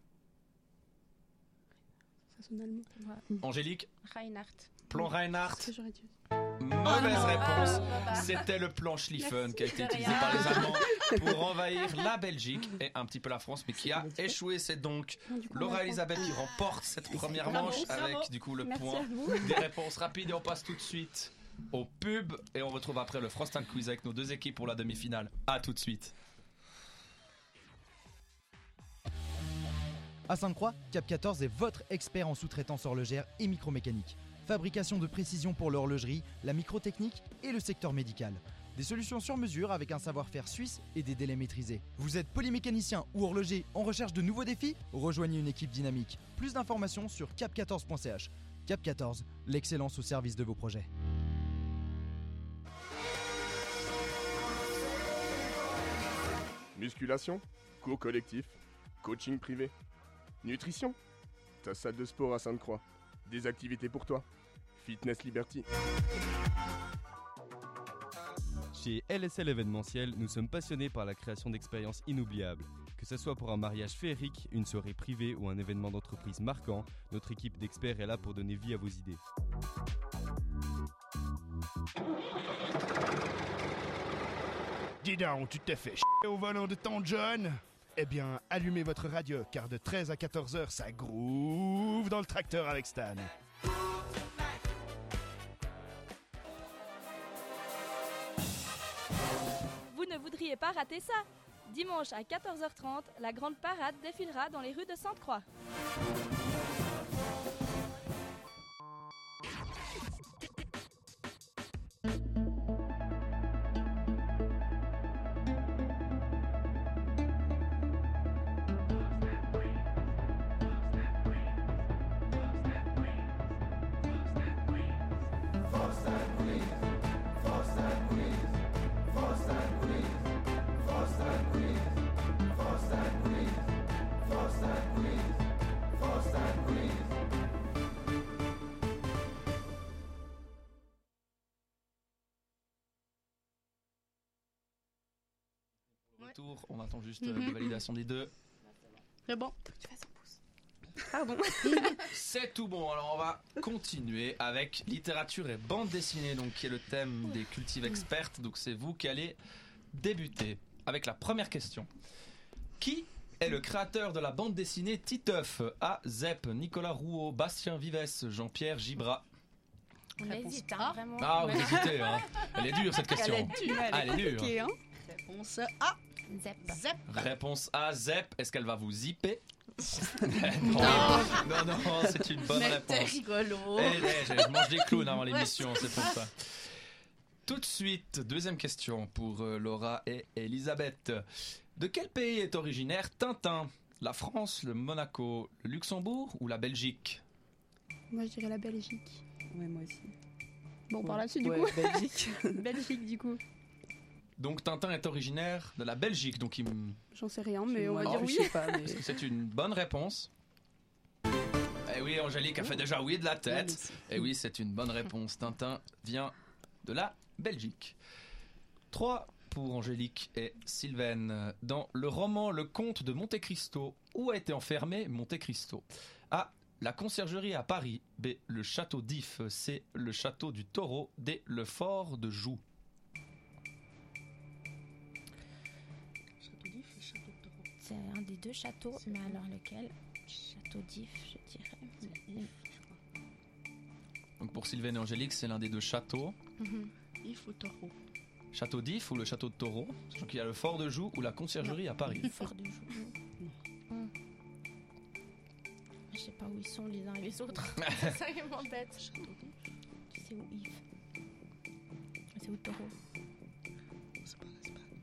Ça sonne allemand. Angélique? Reinhardt. Plan Reinhardt. C'est que j'aurais dû. Mauvaise Oh, réponse. oh, bah. C'était le plan Schlieffen qui a été De utilisé rien. par les Allemands pour envahir la Belgique et un petit peu la France, mais qui a échoué. C'est donc Non, du coup, on Laura va Elisabeth qui remporte cette première Bravo, manche bravo. avec du coup le Merci point à vous. des réponses rapides. Et on passe tout de suite au pub et on retrouve après le Frost and Quiz avec nos deux équipes pour la demi-finale. À tout de suite. À Sainte-Croix, Cap quatorze est votre expert en sous-traitance horlogère et micromécanique. Fabrication de précision pour l'horlogerie, la microtechnique et le secteur médical. Des solutions sur mesure avec un savoir-faire suisse et des délais maîtrisés. Vous êtes polymécanicien ou horloger en recherche de nouveaux défis ? Rejoignez une équipe dynamique. Plus d'informations sur cap quatorze point c h. Cap quatorze, l'excellence au service de vos projets. Musculation, cours collectif, coaching privé, nutrition, ta salle de sport à Sainte-Croix, des activités pour toi, Fitness Liberty. Chez L S L événementiel, nous sommes passionnés par la création d'expériences inoubliables. Que ce soit pour un mariage féerique, une soirée privée ou un événement d'entreprise marquant, notre équipe d'experts est là pour donner vie à vos idées. Dis donc, tu t'es fait chier au volant de ton John ? Eh bien, allumez votre radio, car de treize à quatorze heures, ça groove dans le tracteur avec Stan. Vous ne voudriez pas rater ça ? Dimanche à quatorze heures trente, la grande parade défilera dans les rues de Sainte-Croix. Tour, on attend juste euh, la validation des deux. C'est bon. Pardon. C'est tout bon, alors on va continuer avec littérature et bande dessinée, donc qui est le thème des cultives expertes. Donc c'est vous qui allez débuter avec la première question. Qui est le créateur de la bande dessinée Titeuf? A. Zep, Nicolas Rouault, Bastien Vives, Jean-Pierre Gibrat. On hésite, hein, vraiment. Ah, vous hésitez, hein. Elle est dure cette question. Elle est dure. Ah, elle est dure. Hein. Réponse A. Zep. Zep. Réponse A, Zep. Est-ce qu'elle va vous zipper? non. non, non, c'est une bonne Mais réponse. t'es rigolo. Eh, eh, je mange des clowns avant l'émission, c'est pour ça. Tout de suite, deuxième question pour euh, Laura et Elisabeth. De quel pays est originaire Tintin? La France, le Monaco, le Luxembourg ou la Belgique? Moi, je dirais la Belgique. Ouais, moi aussi. Bon, Ouais. par là-dessus, du Ouais, coup. Belgique. Belgique, du coup. Donc Tintin est originaire de la Belgique, donc il me... J'en sais rien, mais on va Moi, dire je oui. sais pas, mais- Est-ce que c'est une bonne réponse? Eh oui, Angélique a fait déjà oui de la tête. Eh oui, c'est une bonne réponse. Tintin vient de la Belgique. trois pour Angélique et Sylvaine. Dans le roman Le Comte de Monte Cristo, où a été enfermé Monte Cristo? A. La conciergerie à Paris. B. Le château d'If. C. Le château du Taureau. D. Le fort de Joux. Château d'If et Château de Taureau. C'est un des deux châteaux, mais alors lequel? Château d'If, je dirais. Donc pour Sylvaine et Angélique, c'est l'un des deux châteaux. Mhm. If ou Taureau. Château d'If ou le château de Taureau. Sachant qu'il y a le fort de Joux ou la conciergerie à Paris. Le fort de Joux. Hum. Je sais pas où ils sont les uns et les autres. C'est ça qui m'embête. Château d'If. Tu sais où Yves? C'est où Taureau? C'est pas l'Espagne.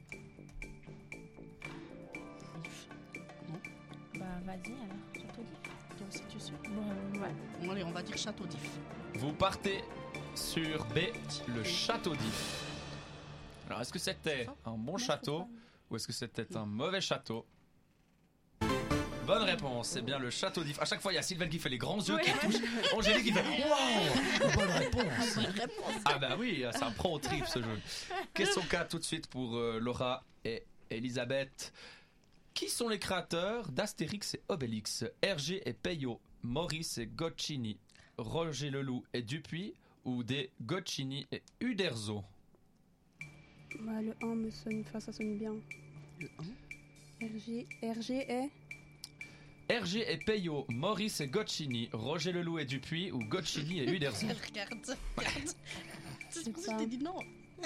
If. Non. Bah vas-y alors, château d'If. Toi aussi tu sais. Bon, ouais. Bon allez, on va dire Château d'If. Vous partez sur B, le château d'If. Alors, est-ce que c'était un bon château ou est-ce que c'était un mauvais château? Bonne réponse, c'est bien le château d'If. À chaque fois, il y a Sylvain qui fait les grands yeux, qui touche. Angélique qui fait waouh, bonne réponse. Bonne réponse. Ah bah oui, c'est un pro trip ce jeu. Question quatre tout de suite pour euh, Laura et Elisabeth. Qui sont les créateurs d'Astérix et Obélix? Hergé et Peyo, Maurice et Gocchini, Roger Leloup et Dupuis ou des Gocchini et Uderzo? Bah, le un me sonne, enfin, ça sonne bien. Le un. R G, R G est Hergé et Peyo, Maurice et Gocchini, Roger Leloup et Dupuis ou Gocchini et Uderzo? Regarde, regarde. C'est pour ça que je t'ai dit non.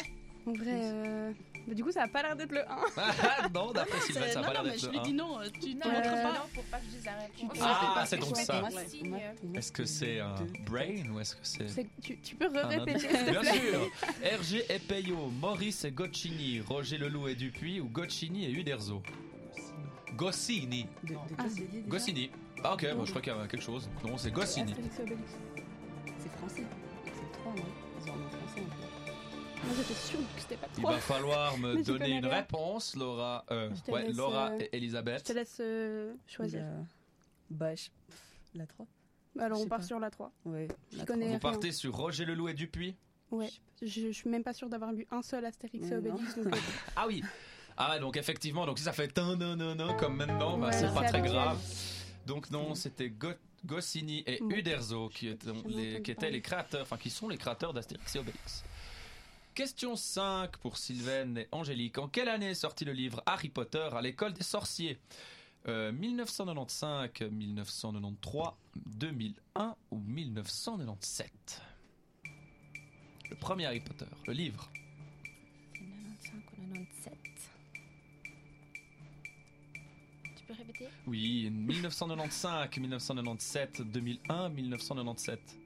En vrai, euh... bah, du coup, ça a pas l'air d'être le un. Non, d'après Sylvain, ça a non, pas l'air non, mais d'être je le lui un. dis non, tu Non, te euh, montres pas. non, pour pas que je dise la réponse. Ah, c'est donc Ouais, ça. moi, signe. Est-ce que c'est un brain ou est-ce que c'est... C'est- Tu, tu peux un répéter, indice s'il te Bien plaît. sûr. Hergé et Peyo, Maurice et Gocchini, Roger Leloup et Dupuis ou Gocchini et Uderzo? Goscinny. Ah, c'est dit déjà. Goscinny. Ah ok, bon, je crois qu'il y a quelque chose. Non, c'est Goscinny. Astérix et Obélix. C'est français. C'est trois, non? Ils ont un nom français en fait. Moi, j'étais sûre que c'était pas Il trois. va falloir me Mais j'y donner connais une rien. réponse, Laura. Euh, Je te ouais, laisse, Laura euh, et Je Elisabeth. te laisse euh, choisir. La- Bah, je- la trois. Alors, Je on sais part pas. sur la trois. Ouais. Je la connais Vous rien. partez sur Roger Leloup et Dupuis? Ouais. Je, je suis même pas sûre d'avoir lu un seul Astérix et Ouais, Obélix. non. donc, euh, Ah oui. Ah ouais, donc effectivement, donc si ça fait tin non non non comme maintenant, bah, Ouais, c'est pas c'est très habituel. grave. Donc non, c'était Go- Goscinny et Bon. Uderzo qui étaient, Jamais les, entendu qui étaient parler. les créateurs, enfin qui sont les créateurs d'Astérix et Obélix. Question cinq pour Sylvaine et Angélique. En quelle année est sorti le livre Harry Potter à l'école des sorciers? euh, mille neuf cent quatre-vingt-quinze, mille neuf cent quatre-vingt-treize, deux mille un ou mille neuf cent quatre-vingt-dix-sept? Le premier Harry Potter, le livre. C'est quatre-vingt-quinze ou quatre-vingt-dix-sept. Tu peux répéter? Oui, mille neuf cent quatre-vingt-quinze, mille neuf cent quatre-vingt-dix-sept, deux mille un, mille neuf cent quatre-vingt-dix-sept.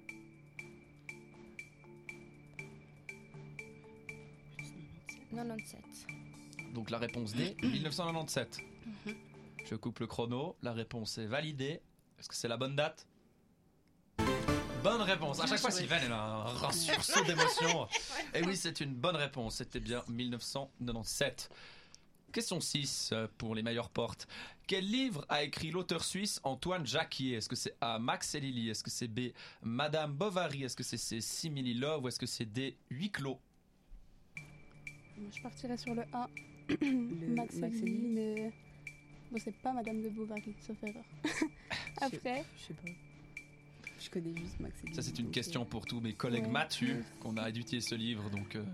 quatre-vingt-dix-sept. Donc la réponse D, mille neuf cent quatre-vingt-dix-sept. Mhm. Je coupe le chrono, la réponse est validée. Est-ce que c'est la bonne date? Bonne réponse. À chaque fois, Sylvain, elle a un, un sursaut d'émotion. Et oui, c'est une bonne réponse. C'était bien mille neuf cent quatre-vingt-dix-sept. Question six euh, pour les meilleures portes. Quel livre a écrit l'auteur suisse Antoine Jacquier? Est-ce que c'est A, Max et Lily? Est-ce que c'est B, Madame Bovary? Est-ce que c'est C, Simili Love? Ou est-ce que c'est D, Huis clos? Moi, je partirais sur le A. Le Max et Max et Lily, Lily. mais. Bon, c'est pas Madame de Bovary, sauf erreur. Après. Je sais pas. Je connais juste Max et Lily. Ça, c'est une donc, question euh, pour tous mes collègues Ouais. Mathieu qu'on a édité ce livre. Donc, euh,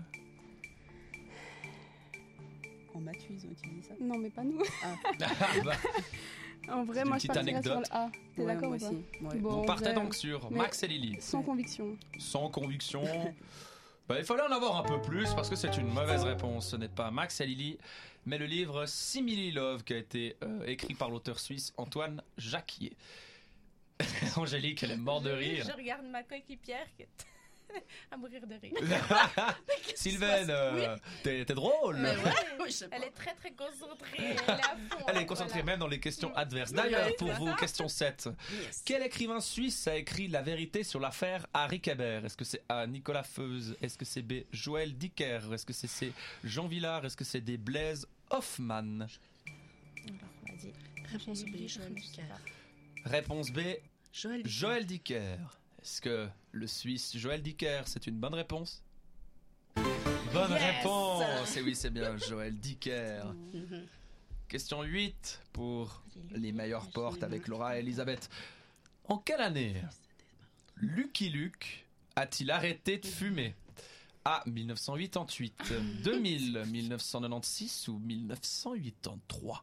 En Mathieu, ils ont utilisé ça. Non, mais pas nous. Ah. bah, En vrai, C'est moi, une je petite partirais sur anecdote. le A. T'es Ouais, d'accord moi ou pas? aussi, ouais. Bon, vous en partez vrai, donc sur mais Max et Lily. Sans conviction. Sans conviction. Bah, il fallait en avoir un peu plus parce que c'est une mauvaise réponse. Ce n'est pas Max et Lily, mais le livre Simili Love qui a été euh, écrit par l'auteur suisse Antoine Jacquier. Angélique, elle est morte de rire. Je regarde ma coéquipière qui est à mourir de rire. Sylvaine, euh, t'es, t'es drôle. Mais ouais, elle est très très concentrée. Elle est à fond. Elle est concentrée même dans les questions adverses. D'ailleurs, pour vous, question sept. Quel écrivain suisse a écrit La vérité sur l'affaire Harry Kéber? Est-ce que c'est A, Nicolas Feuze? Est-ce que c'est B, Joël Dicker? Est-ce que c'est C, Jean Villard? Est-ce que c'est D, Blaise Hoffmann? Alors, vas-y. Réponse J'ai B, lu, Joël je sais Dicker. pas. Réponse B, Joël Dicker. Joël Dicker. Est-ce que le Suisse Joël Dicker, c'est une bonne réponse? Bonne Yes. réponse. Et oui, c'est bien Joël Dicker. Mhm. Question huit pour les meilleures portes avec Laura et Elisabeth. En quelle année Lucky Luke a-t-il arrêté de fumer? A, mille neuf cent quatre-vingt-huit, deux mille, mille neuf cent quatre-vingt-seize ou mille neuf cent quatre-vingt-treize?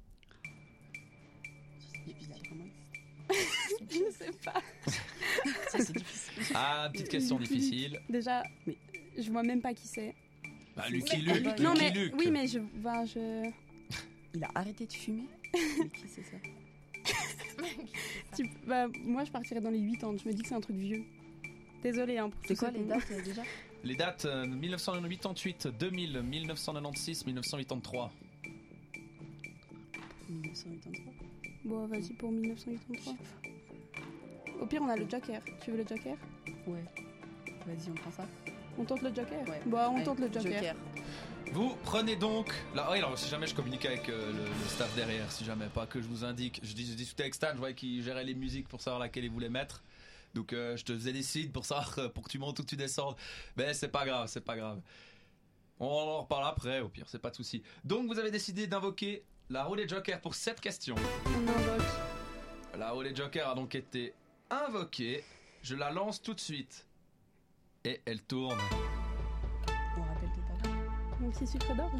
Il a vraiment Je sais pas. Ça, c'est difficile. Ah, petite question difficile. Déjà, je vois même pas qui c'est. Bah, Lucky Mais- Luke, Non, Lucky mais Luke. oui, mais je, ben, je. Il a arrêté de fumer. Mais qui c'est ça? Tu- bah, moi, je partirais dans les huit ans. Je me dis que c'est un truc vieux. Désolée hein, pour C'est tout quoi ça les qu'on- dates euh, déjà? Les dates euh, mille neuf cent quatre-vingt-huit, deux mille, mille neuf cent quatre-vingt-seize, mille neuf cent quatre-vingt-treize. mille neuf cent quatre-vingt-trois. Bon, vas-y pour mille neuf cent quatre-vingt-trois. Au pire, on a le Joker. Tu veux le Joker? Ouais. Vas-y, on prend ça. On tente le Joker? Ouais. Bon, on Allez, tente le Joker. Joker. Vous prenez donc là, oui, alors si jamais je communique avec euh, le, le staff derrière, si jamais pas que je vous indique, je, dis, je discutais avec Stan, je voyais qu'il gérait les musiques pour savoir laquelle il voulait mettre. Donc euh, je te faisais des signes pour savoir euh, pour que tu montes ou que tu descendes. Mais c'est pas grave, c'est pas grave. On en reparle après, au pire, c'est pas de souci. Donc vous avez décidé d'invoquer la roue des jokers pour cette question. On invoque. La roue des jokers a donc été invoquée. Je la lance tout de suite. Et elle tourne. On rappelle tout à l'heure. Mon petit sucre d'or.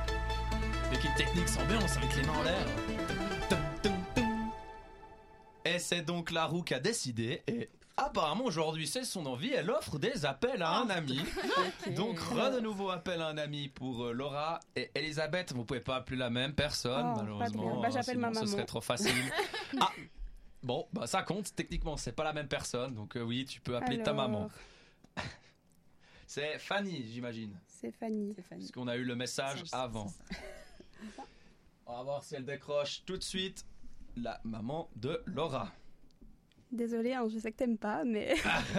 L'équipe technique s'ambiance avec les mains en l'air. Tum, tum, tum. Et c'est donc la roue qui a décidé. Et apparemment aujourd'hui c'est son envie. Elle offre des appels à un ami. Ok. Donc re de nouveau appel à un ami pour euh, Laura et Elisabeth. Vous pouvez pas appeler la même personne Oh, pas malheureusement. bien. Bah, j'appelle Sinon, ma ce maman. serait trop facile. Ah bon bah ça compte. Techniquement c'est pas la même personne. Donc euh, oui tu peux appeler ta Alors, maman. C'est Fanny j'imagine. C'est Fanny. C'est Fanny. Parce qu'on a eu le message C'est- c'est avant. ça. On va voir si elle décroche tout de suite. La maman de Laura. Désolée, hein, je sais que t'aimes pas, mais.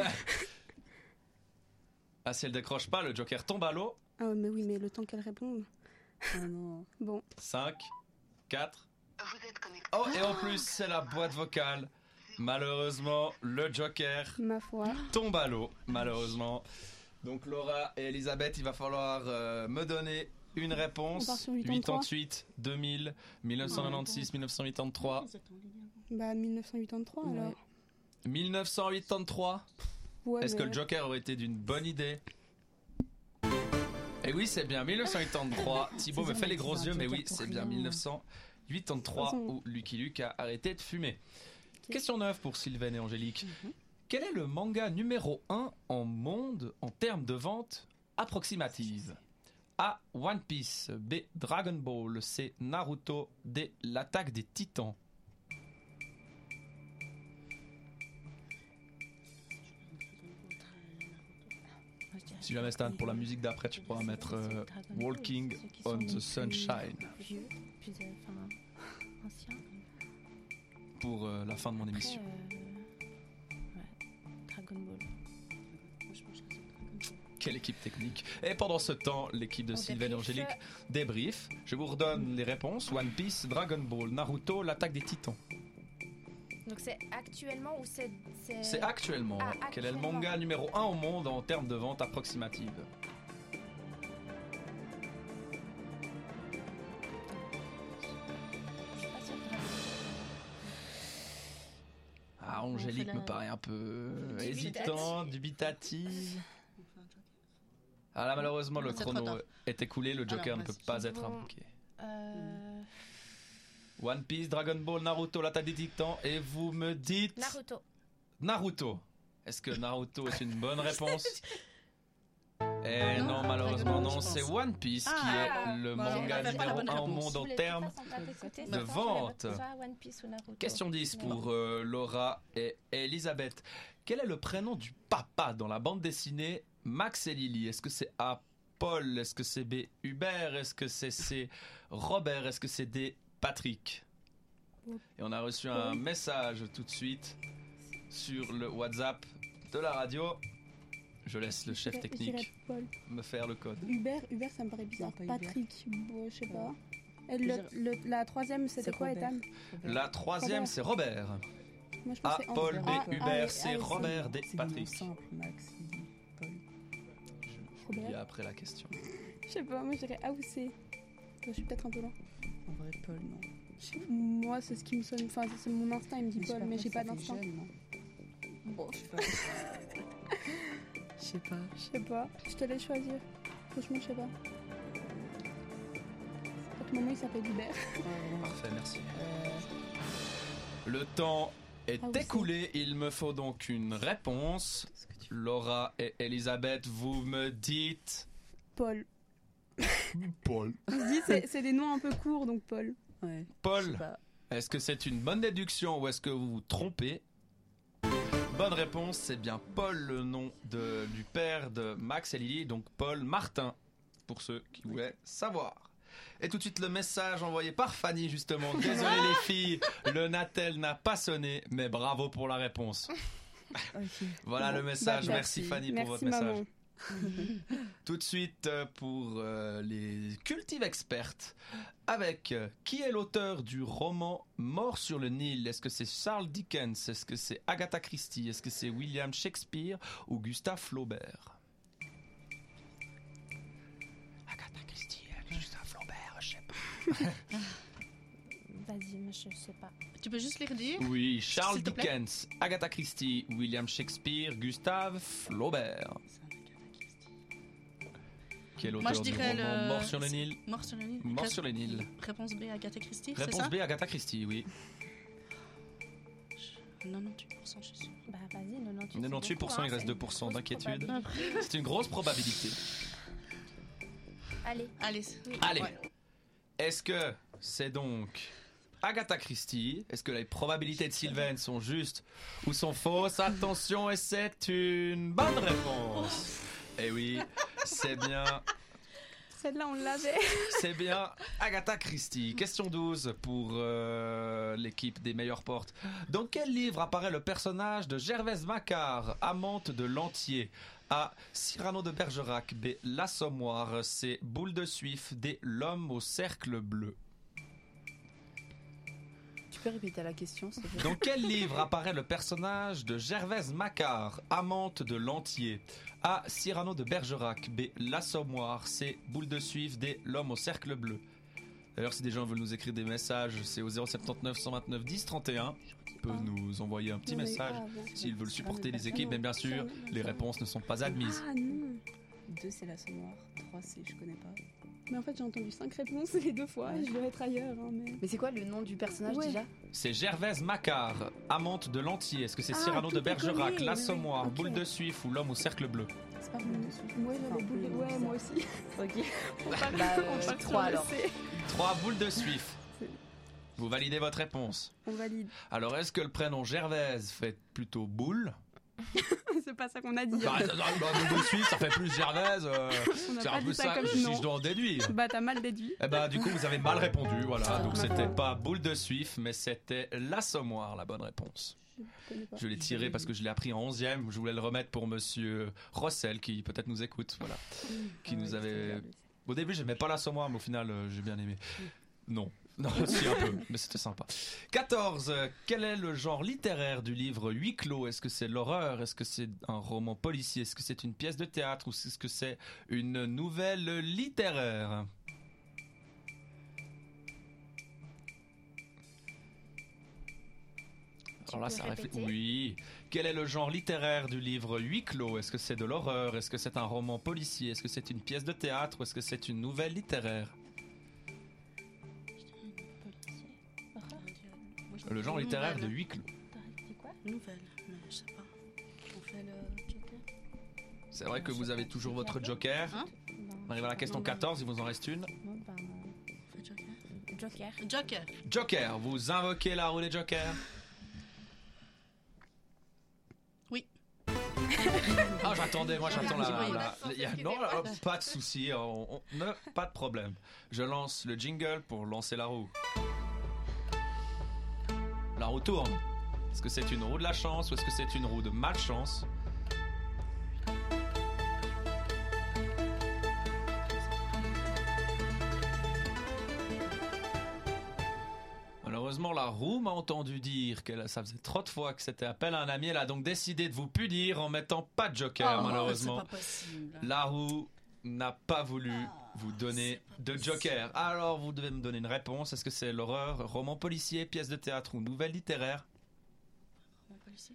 Ah, si elle décroche pas, le joker tombe à l'eau. Ah, mais oui, mais le temps qu'elle réponde. Ah non. Bon. cinq, quatre. Oh, et en plus, c'est la boîte vocale. Malheureusement, le joker Ma foi. tombe à l'eau. Malheureusement. Donc, Laura et Elisabeth, il va falloir euh, me donner une On réponse. part sur quatre-vingt-trois. quatre-vingt-huit, deux mille, dix-neuf cent quatre-vingt-seize, dix-neuf cent quatre-vingt-treize. Bah, dix-neuf cent quatre-vingt-treize Ouais. alors. dix-neuf cent quatre-vingt-treize. Ouais, Est-ce mais- que le joker aurait été d'une bonne idée? Et oui, c'est bien dix-neuf cent quatre-vingt-treize. Thibaut me fait les gros yeux, mais oui, c'est bien dix-neuf cent quatre-vingt-treize où Lucky Luke a arrêté de fumer. Question neuf pour Sylvain et Angélique. Quel est le manga numéro un en monde en termes de vente approximative? A. One Piece. B. Dragon Ball. C. Naruto. D. L'attaque des titans. Si jamais Stan, pour la musique d'après, tu pourras mettre euh, Walking on the Sunshine Vieux, plus euh, enfin, ancien. pour euh, la fin de mon Après, émission. euh, ouais, Dragon Ball. Quelle équipe technique. Et pendant ce temps, l'équipe de On Sylvain et débrief. Angélique débrief. Je vous redonne les réponses. One Piece, Dragon Ball, Naruto, l'attaque des titans. Donc c'est actuellement ou c'est... C'est actuellement. Ah, Quel est le actuellement. manga numéro un au monde en termes de vente approximative? Ah, Angélique On fait me la- paraît un peu Dubitative. hésitant, dubitative. Ah là, malheureusement, le C'est trop chrono tard. est écoulé, le joker Alors, ne peut vas-y. pas être Bon. invoqué. Euh, One Piece, Dragon Ball, Naruto, l'attaque des titans, et vous me dites... Naruto. Naruto. Est-ce que Naruto est une bonne réponse? Eh Non, non, Dragon malheureusement Ball, non, je c'est pense. One Piece qui Ah, est le bah, manga on va faire pas la numéro bonne un au réponse. monde en Je voulais termes pas s'en taper côté, de c'est ça, vente. je voulais soit One Piece ou Naruto. Question dix Ouais. pour euh, Laura et Elisabeth. Quel est le prénom du papa dans la bande dessinée Max et Lily? Est-ce que c'est A, Paul? Est-ce que c'est B, Hubert? Est-ce que c'est C, Robert? Est-ce que c'est D, Patrick? Et on a reçu un message tout de suite sur le WhatsApp de la radio. Je laisse le chef Je dirais technique Paul. me faire le code. Hubert, Hubert, ça me paraît bizarre. Non, pas Hubert. Patrick, bon, je sais pas. Ouais. Et le- le- la troisième, c'était C'est quoi, Robert. Ethan? La troisième, Robert. c'est Robert. Moi, je pense A, que c'est Paul, B, André. Ah, Hubert, ah, C, ah, Robert, D, C'est des Patrick. noms simples, Max, Lily, Paul. Je vous dis après la question. Je sais pas, moi, je dirais A ou C. Je suis peut-être un peu lent. En vrai, Paul, non. Moi, c'est ce qui me sonne. Enfin, c'est mon instinct, il me dit Je sais Paul, pas, mais Paul, j'ai pas ça fait d'instinct. jeune, non Bon, Je sais pas. Je sais pas. je sais pas. Je te laisse choisir. Franchement, je sais pas. Votre maman, il s'appelle Hubert. Parfait, merci. Le temps est Ah oui, écoulé, il me faut donc une réponse. Laura et Elisabeth, vous me dites... Paul. Paul. On se dit, c'est c'est des noms un peu courts, donc Paul. Ouais. Paul, est-ce que c'est une bonne déduction ou est-ce que vous vous trompez? Bonne réponse, c'est bien Paul, le nom de, du père de Max et Lily, donc Paul Martin, pour ceux qui voulaient savoir. Et tout de suite le message envoyé par Fanny justement. Désolé les filles, le Natel n'a pas sonné, mais bravo pour la réponse. Voilà Bon, le message, bah, merci Fanny pour votre Merci, message. maman. Tout de suite euh, pour euh, les cultives expertes avec euh, qui est l'auteur du roman Mort sur le Nil? Est-ce que c'est Charles Dickens? Est-ce que c'est Agatha Christie? Est-ce que c'est William Shakespeare ou Gustave Flaubert? Agatha Christie, Gustave Flaubert, je sais pas. Vas-y, mais je sais pas. Tu peux juste les redire? Oui, Charles S'il te plaît. Dickens, Agatha Christie, William Shakespeare, Gustave Flaubert. Qui est Moi, l'auteur je du dirais roman le... Mort sur le Nil? Mort sur le Nil. Mort Ré- sur le Nil. Réponse B, Agatha Christie, c'est Réponse ça? B, Agatha Christie, oui. quatre-vingt-dix pour cent, je suis sûre. Bah vas-y, quatre-vingt-dix. quatre-vingt-dix pour cent, il reste deux pour cent d'inquiétude. C'est une grosse probabilité. Allez. Allez. Allez. Ouais. Est-ce que c'est donc Agatha Christie? Est-ce que les probabilités de Sylvain sont justes ou sont fausses? Attention, et c'est une bonne réponse. Eh oui, c'est bien... Celle-là, on l'avait. C'est bien Agatha Christie. Question douze pour euh, l'équipe des meilleures portes. Dans quel livre apparaît le personnage de Gervaise Macquart, amante de Lantier? A. Cyrano de Bergerac. B. L'Assommoir. C. Boule de Suif. D. L'homme au cercle bleu. Tu peux répéter la question, s'il te plaît? Dans quel livre apparaît le personnage de Gervaise Macquart, amante de Lantier? A. Cyrano de Bergerac. B. L'Assommoir. C. Boule de Suif. D. L'homme au cercle bleu. D'ailleurs, si des gens veulent nous écrire des messages, c'est au zéro sept neuf un deux neuf dix trente et un. Ils peuvent nous envoyer un petit Non, mais message grave. s'ils veulent supporter les équipes, mais bien sûr, les réponses ne sont pas admises. Ah non. deux, c'est l'Assommoir. trois, c'est je connais pas. Mais en fait, j'ai entendu cinq réponses les deux fois. Ouais. Je dois être ailleurs. Hein, mais... Mais c'est quoi le nom du personnage Ouais. déjà? C'est Gervaise Macquart, amante de Lantier. Est-ce que c'est Ah, Cyrano tout de est Bergerac, collé, L'Assommoir, oui, oui. Boule Ok. de Suif ou l'homme au cercle bleu? C'est pas Boule de Suif. Ouais, j'avais Enfin, boule de... Boule de Ouais, Suif. moi aussi. Ok. On part, Bah, on euh, part trois, sur le alors. C. Trois boules de Suif. C'est- Vous validez votre réponse. On valide. Alors, est-ce que le prénom Gervaise fait plutôt boule? C'est pas ça qu'on a dit. Bah, hein. non, non, boule de Suif, ça fait plus Gervaise. euh, On n'a c'est pas un peu dit ça ça comme si nom. je dois en déduire. Bah, t'as mal déduit. Eh ben, du coup, vous avez mal répondu, voilà. Donc, Ah. c'était pas boule de Suif, mais c'était l'Assommoir, la bonne réponse. Je connais pas. Je l'ai tiré parce que je l'ai appris en onzième. Je voulais le remettre pour monsieur Rossel, qui peut-être nous écoute, voilà. Qui nous avait... Au début, j'aimais pas l'Assommoir, mais au final, euh, j'ai bien aimé. Non. Non, si un peu, mais c'était sympa. quatorze. Quel est le genre littéraire du livre Huis clos? Est-ce que c'est l'horreur? Est-ce que c'est un roman policier? Est-ce que c'est une pièce de théâtre? Ou est-ce que c'est une nouvelle littéraire? Alors là, peux ça réfléchit. répéter? Oui. Quel est le genre littéraire du livre Huis clos? Est-ce que c'est de l'horreur? Est-ce que c'est un roman policier? Est-ce que c'est une pièce de théâtre? Ou est-ce que c'est une nouvelle littéraire? Le genre littéraire de Huis clos. C'est quoi? Nouvelle, mais je sais pas. On fait le Joker. C'est vrai que vous avez toujours votre joker. Hein? On arrive à la question quatorze, il vous en reste une. Non, bah, non. On fait Joker. Joker. Joker. Joker, vous invoquez la roue des jokers. Oui. Ah, j'attendais, moi j'attends la. Oui. la- la- il y a- non, là, pas de souci, on- on- ne- pas de problème. Je lance le jingle pour lancer la roue. La roue tourne. Est-ce que c'est une roue de la chance ou est-ce que c'est une roue de malchance? Malheureusement, la roue m'a entendu dire que ça faisait trop de fois que c'était appel à un ami. Elle a donc décidé de vous punir en mettant pas de joker, Oh, malheureusement. c'est pas possible. La roue n'a pas voulu vous donner de joker. Alors, vous devez me donner une réponse. Est-ce que c'est l'horreur, roman policier, pièce de théâtre ou nouvelle littéraire? Roman policier.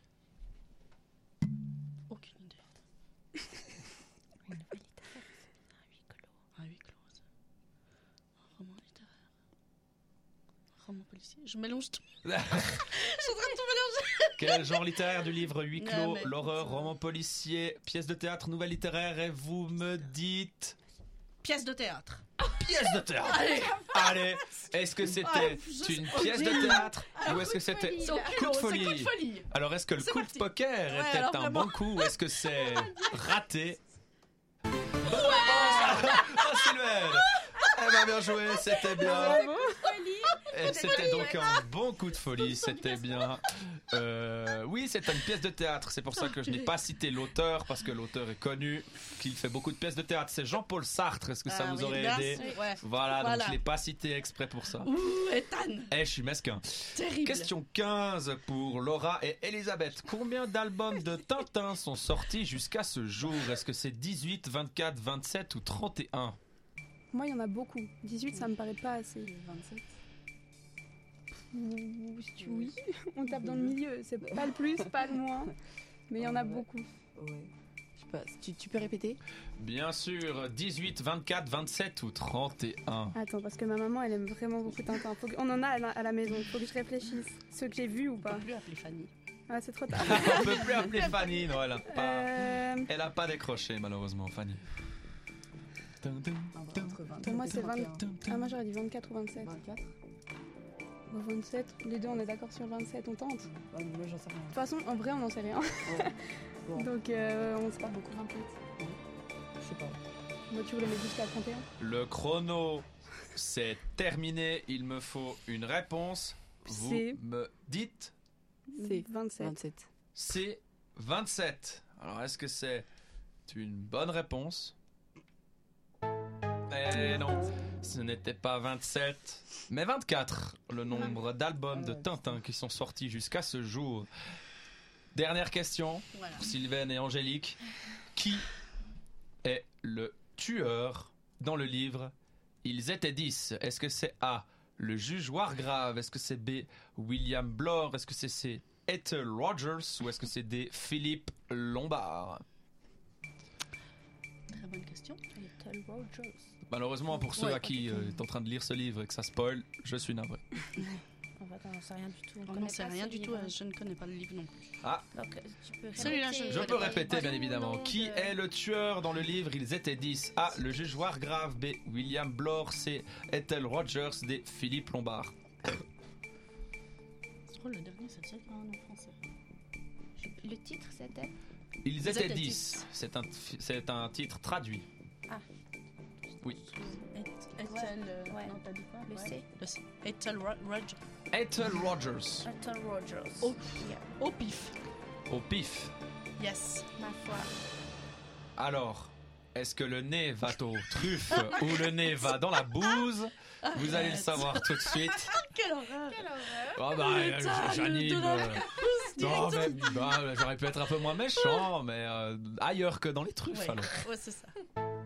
Aucune idée. Une nouvelle littéraire. Un huis clos. Un roman littéraire. Un roman policier. Je mélange tout. Je suis en train de tout mélanger. Quel est le genre littéraire du livre Huis Non, clos? mais- L'horreur, roman policier, pièce de théâtre, nouvelle littéraire? Et vous me dites... Pièce de théâtre. Pièce de théâtre. Allez. Allez, est-ce que c'était Ah, je une sais- pièce de théâtre ou est-ce que c'était C'est au coup de culot, c'est folie? coup de folie. Alors est-ce que le C'est coup parti. de poker Ouais, était alors un vraiment. bon coup ou est-ce que c'est raté? Bonne réponse. Oh Sylvain. Eh ben bien joué, c'était bien. Et c'était donc un bon coup de folie, c'était bien. Euh, oui, c'est une pièce de théâtre, c'est pour ça que je n'ai pas cité l'auteur, parce que l'auteur est connu, qu'il fait beaucoup de pièces de théâtre. C'est Jean-Paul Sartre, est-ce que ça Ah vous oui, aurait bien aidé? sûr, ouais. Voilà, donc Voilà. je ne l'ai pas cité exprès pour ça. Ouh, Ethan. Eh, je suis mesquin. Terrible. Question quinze pour Laura et Elisabeth. Combien d'albums de Tintin sont sortis jusqu'à ce jour? Est-ce que c'est dix-huit, vingt-quatre, vingt-sept ou trente et un? Moi, il y en a beaucoup. dix-huit, ça me paraît pas assez. vingt-sept. Oui, on tape dans le milieu. C'est pas le plus, pas le moins. Mais il y en a beaucoup. Ouais. Je sais pas, tu, tu peux répéter? Bien sûr, dix-huit, vingt-quatre, vingt-sept ou trente et un. Attends, parce que ma maman, elle aime vraiment beaucoup Tintin. Faut que- On en a à la, à la maison. Faut que je réfléchisse. Ceux que j'ai vus ou On pas. peut plus appeler Fanny. Ah, c'est trop tard. On peut plus appeler Fanny, non, elle a pas, Euh, elle a pas décroché malheureusement, Fanny. Pour moi, c'est vingt. Ah, moi j'aurais dit vingt-quatre ou vingt-sept. vingt-quatre Ou vingt-sept. Les deux, on est d'accord sur vingt-sept, on tente. Ouais, mais moi j'en sais rien. De toute façon, en vrai, on n'en sait rien. Bon. Donc, euh, on sait pas beaucoup, vingt-sept. Je sais pas. Moi, tu voulais mettre jusqu'à trente et un. Le chrono, c'est terminé. Il me faut une réponse. Vous C'est- me dites. C'est vingt-sept. vingt-sept. C'est vingt-sept. Alors, est-ce que c'est une bonne réponse? Eh non, ce n'était pas vingt-sept, mais vingt-quatre, le nombre d'albums de Tintin qui sont sortis jusqu'à ce jour. Dernière question Voilà. pour Sylvaine et Angélique. Qui est le tueur dans le livre Ils étaient dix? Est-ce que c'est A, le juge Wargrave? Est-ce que c'est B, William Blore? Est-ce que c'est C, Ethel Rogers? Ou est-ce que c'est D, Philippe Lombard? Très bonne question. Little Rogers. Malheureusement, pour ceux Ouais, à qui ok. euh, est en train de lire ce livre et que ça spoil, je suis navré. En fait, on n'en sait rien du tout. On On connaît n'en sait pas rien ce du tout. livre. euh, Je ne connais pas le livre non plus. Ah, Donc, euh, tu peux Celui-là, répéter je- je je peux connais pas. répéter bien évidemment. nom Qui de- est le tueur dans le livre Ils étaient dix? A, le juge Wargrave. B, William Blore. C, Ethel Rogers. D, Philippe Lombard. C'est drôle, le dernier, c'est le seul qui a un nom français. Le titre, c'était Ils Ils étaient étaient dix. dix. C'est un, c'est un titre traduit. Ah. Oui. Et- Ethel. euh, Ouais. Non, t'as dit quoi? Le Ouais. C. Le C. Ethel Ro- Rogers. Ethel Rogers. Little Rogers. Au, Yeah. au pif. Au pif. Yes. Ma foi. Alors, est-ce que le nez va aux truffes ou le nez va dans la bouse? Vous allez le savoir tout de suite. Quelle horreur. Quelle horreur. Oh bah, euh, Putain, le j'anime. dans la euh, Non, mais bah, j'aurais pu être un peu moins méchant, mais euh, ailleurs que dans les truffes Ouais, alors. ouais c'est ça.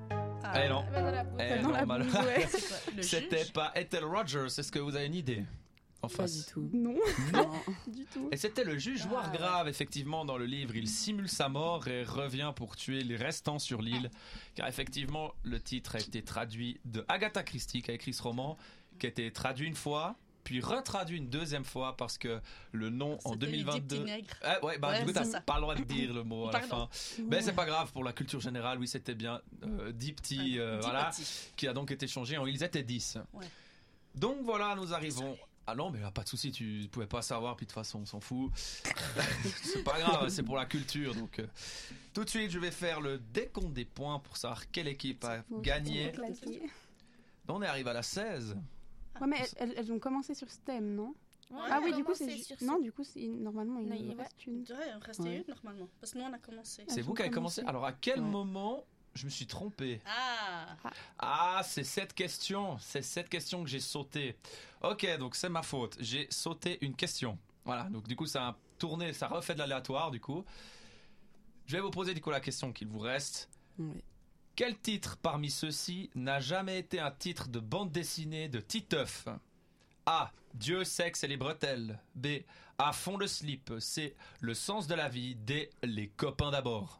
Eh non. Dans la bouse. Eh Dans non, la mal- bouse, ouais. C'est quoi? Le C'était juge? pas Ethel Rogers, est-ce que vous avez une idée en Pas face? du tout. Non, Non. du tout. Et c'était le juge Ah, Wargrave, effectivement, dans le livre. Il simule sa mort et revient pour tuer les restants sur l'île. Car effectivement, le titre a été traduit de Agatha Christie, qui a écrit ce roman, qui a été traduit une fois, puis retraduit une deuxième fois parce que le nom en C'était deux mille les dix petits vingt-deux... nègres. Ah, ouais, bah Ouais, du coup, c'est t'as ça. pas le droit de dire le mot à la Pardon. fin. Mais c'est pas grave, pour la culture générale, oui, c'était bien. Euh, dix petits, euh, Dix voilà, petits. qui a donc été changé en Ils étaient dix. Ouais. Donc voilà, nous arrivons... Ah non, mais là, pas de souci, tu pouvais pas savoir, puis de toute façon, on s'en fout. C'est pas grave, c'est pour la culture. Donc, euh, tout de suite, je vais faire le décompte des points pour savoir quelle équipe a Bon, gagné. c'est claqué. On est arrivé à la seize. Ouais, mais elles, elles ont commencé sur ce thème, non? Ouais, Ah on oui, a du coup, c'est commencé ju- sur ce- non, du coup, c'est normalement il Non, en il- reste une. Ouais, il en restait Ouais. une normalement. Parce que nous, on a commencé. C'est Elles vous ont qui avez commencé. commencé. Alors, à quel Ouais. moment je me suis trompé? Ah. Ah, c'est cette question. C'est cette question que j'ai sauté. Ok, donc c'est ma faute. J'ai sauté une question. Voilà, donc du coup, ça a tourné, ça refait de l'aléatoire, du coup. Je vais vous poser du coup la question qu'il vous reste. Ouais. Quel titre parmi ceux-ci n'a jamais été un titre de bande dessinée de Titeuf? A. Dieu, sexe et les bretelles. B. À fond le slip. C. Le sens de la vie. D. Les copains d'abord.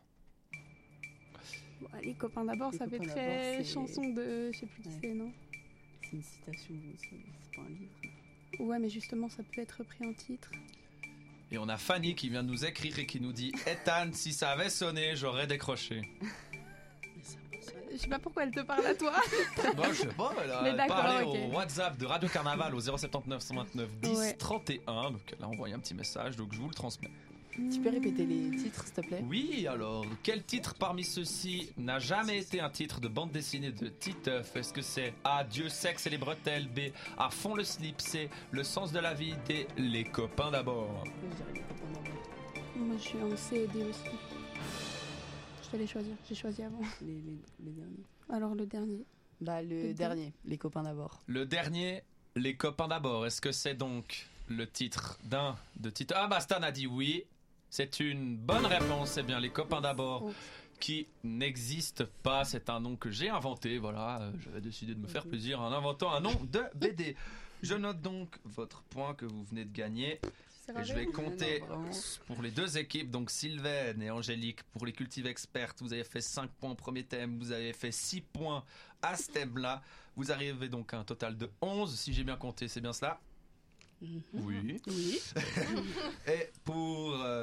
Bon, les copains d'abord, Les ça fait copains très d'abord, c'est- chanson de. Je sais plus qui Ouais. c'est, non? C'est une citation, c'est c'est pas un livre. Ouais, mais justement, ça peut être repris en titre. Et on a Fanny qui vient de nous écrire et qui nous dit Ethan, si ça avait sonné, j'aurais décroché. Mais ça va, ça va. Je sais pas pourquoi elle te parle à toi. Moi, je sais pas, elle a Mais d'accord, parlé ok. au WhatsApp de Radio Carnaval au zéro sept neuf cent vingt-neuf dix Ouais. trente et un. Donc elle a envoyé un petit message, donc je vous le transmets. Tu peux répéter les titres, s'il te plaît? Oui, alors, quel titre parmi ceux-ci n'a jamais été un titre de bande dessinée de Titeuf? Est-ce que c'est A. Dieu, sexe et les bretelles. B. À fond le slip. C. Le sens de la vie. D. Les copains d'abord. Je dirais les copains d'abord. Moi, je suis en C et D aussi. Je t'allais choisir. J'ai choisi avant. Les, les, les derniers. Alors, le dernier. Bah, le Le dernier, les copains d'abord. Le dernier, les copains d'abord. Est-ce que c'est donc le titre d'un de Titeuf? Ah bah Stan a dit oui. C'est une bonne réponse. C'est bien les copains d'abord Oh. qui n'existe pas. C'est un nom que j'ai inventé. Voilà, euh, j'avais décidé de me faire plaisir en inventant un nom de B D. Je note donc votre point que vous venez de gagner. Et je vais compter Non, vraiment. pour les deux équipes, donc Sylvaine et Angélique, pour les cultives expertes. Vous avez fait cinq points au premier thème, vous avez fait six points à ce thème-là. Vous arrivez donc à un total de onze, si j'ai bien compté, c'est bien cela? Mhm. Oui. Oui. Et pour euh,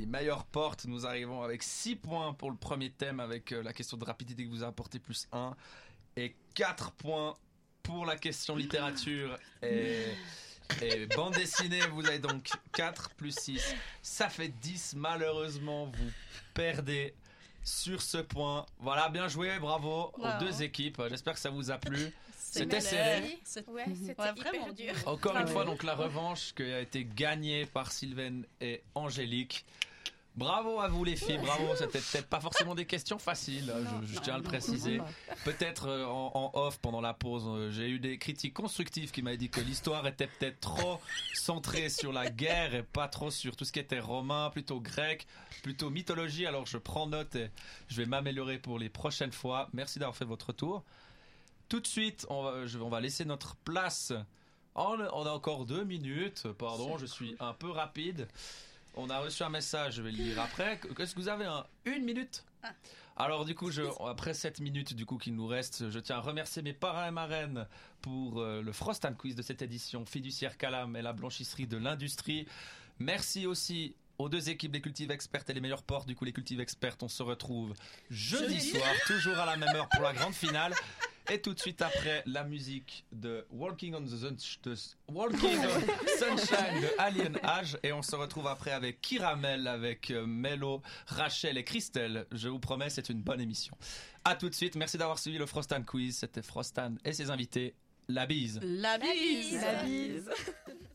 meilleures portes. Nous arrivons avec six points pour le premier thème avec euh, la question de rapidité que vous a apporté plus un. Et quatre points pour la question littérature et, et bande dessinée. Vous avez donc quatre plus six. Ça fait dix. Malheureusement, vous perdez sur ce point. Voilà, bien joué, bravo aux Wow. deux équipes. J'espère que ça vous a plu. C'est C'était serré. C'est- Ouais, c'était Ouais, hyper vraiment dur. Encore Ah une ouais. fois, donc la revanche qui a été gagnée par Sylvaine et Angélique. Bravo à vous les filles, bravo. C'était peut-être pas forcément des questions faciles, je, je tiens à le préciser. Peut-être euh, en, en off pendant la pause, euh, j'ai eu des critiques constructives qui m'avaient dit que l'histoire était peut-être trop centrée sur la guerre et pas trop sur tout ce qui était romain, plutôt grec, plutôt mythologie. Alors je prends note et je vais m'améliorer pour les prochaines fois. Merci d'avoir fait votre tour. Tout de suite, on va, je- on va laisser notre place. On, on a encore deux minutes. Pardon, je suis un peu rapide. On a reçu un message, je vais le lire après. Est-ce que vous avez un, une minute? Alors du coup, je, après sept minutes du coup qu'il nous reste, je tiens à remercier mes parrains et marraines pour euh, le Frost and Quiz de cette édition, Fiduciaire Calam et la blanchisserie de l'industrie. Merci aussi aux deux équipes, les Cultives Expertes et les meilleures portes. Du coup, les Cultives Expertes, on se retrouve jeudi Jeudi. soir, toujours à la même heure pour la grande finale. Et tout de suite après, la musique de Walking on the, Sun- de- Walking on Sunshine de Alien Age. Et on se retrouve après avec Kiramel, avec euh, Mello, Rachel et Christelle. Je vous promets, c'est une bonne émission. À tout de suite. Merci d'avoir suivi le Frostan Quiz. C'était Frostan et ses invités. La bise. La bise. La bise.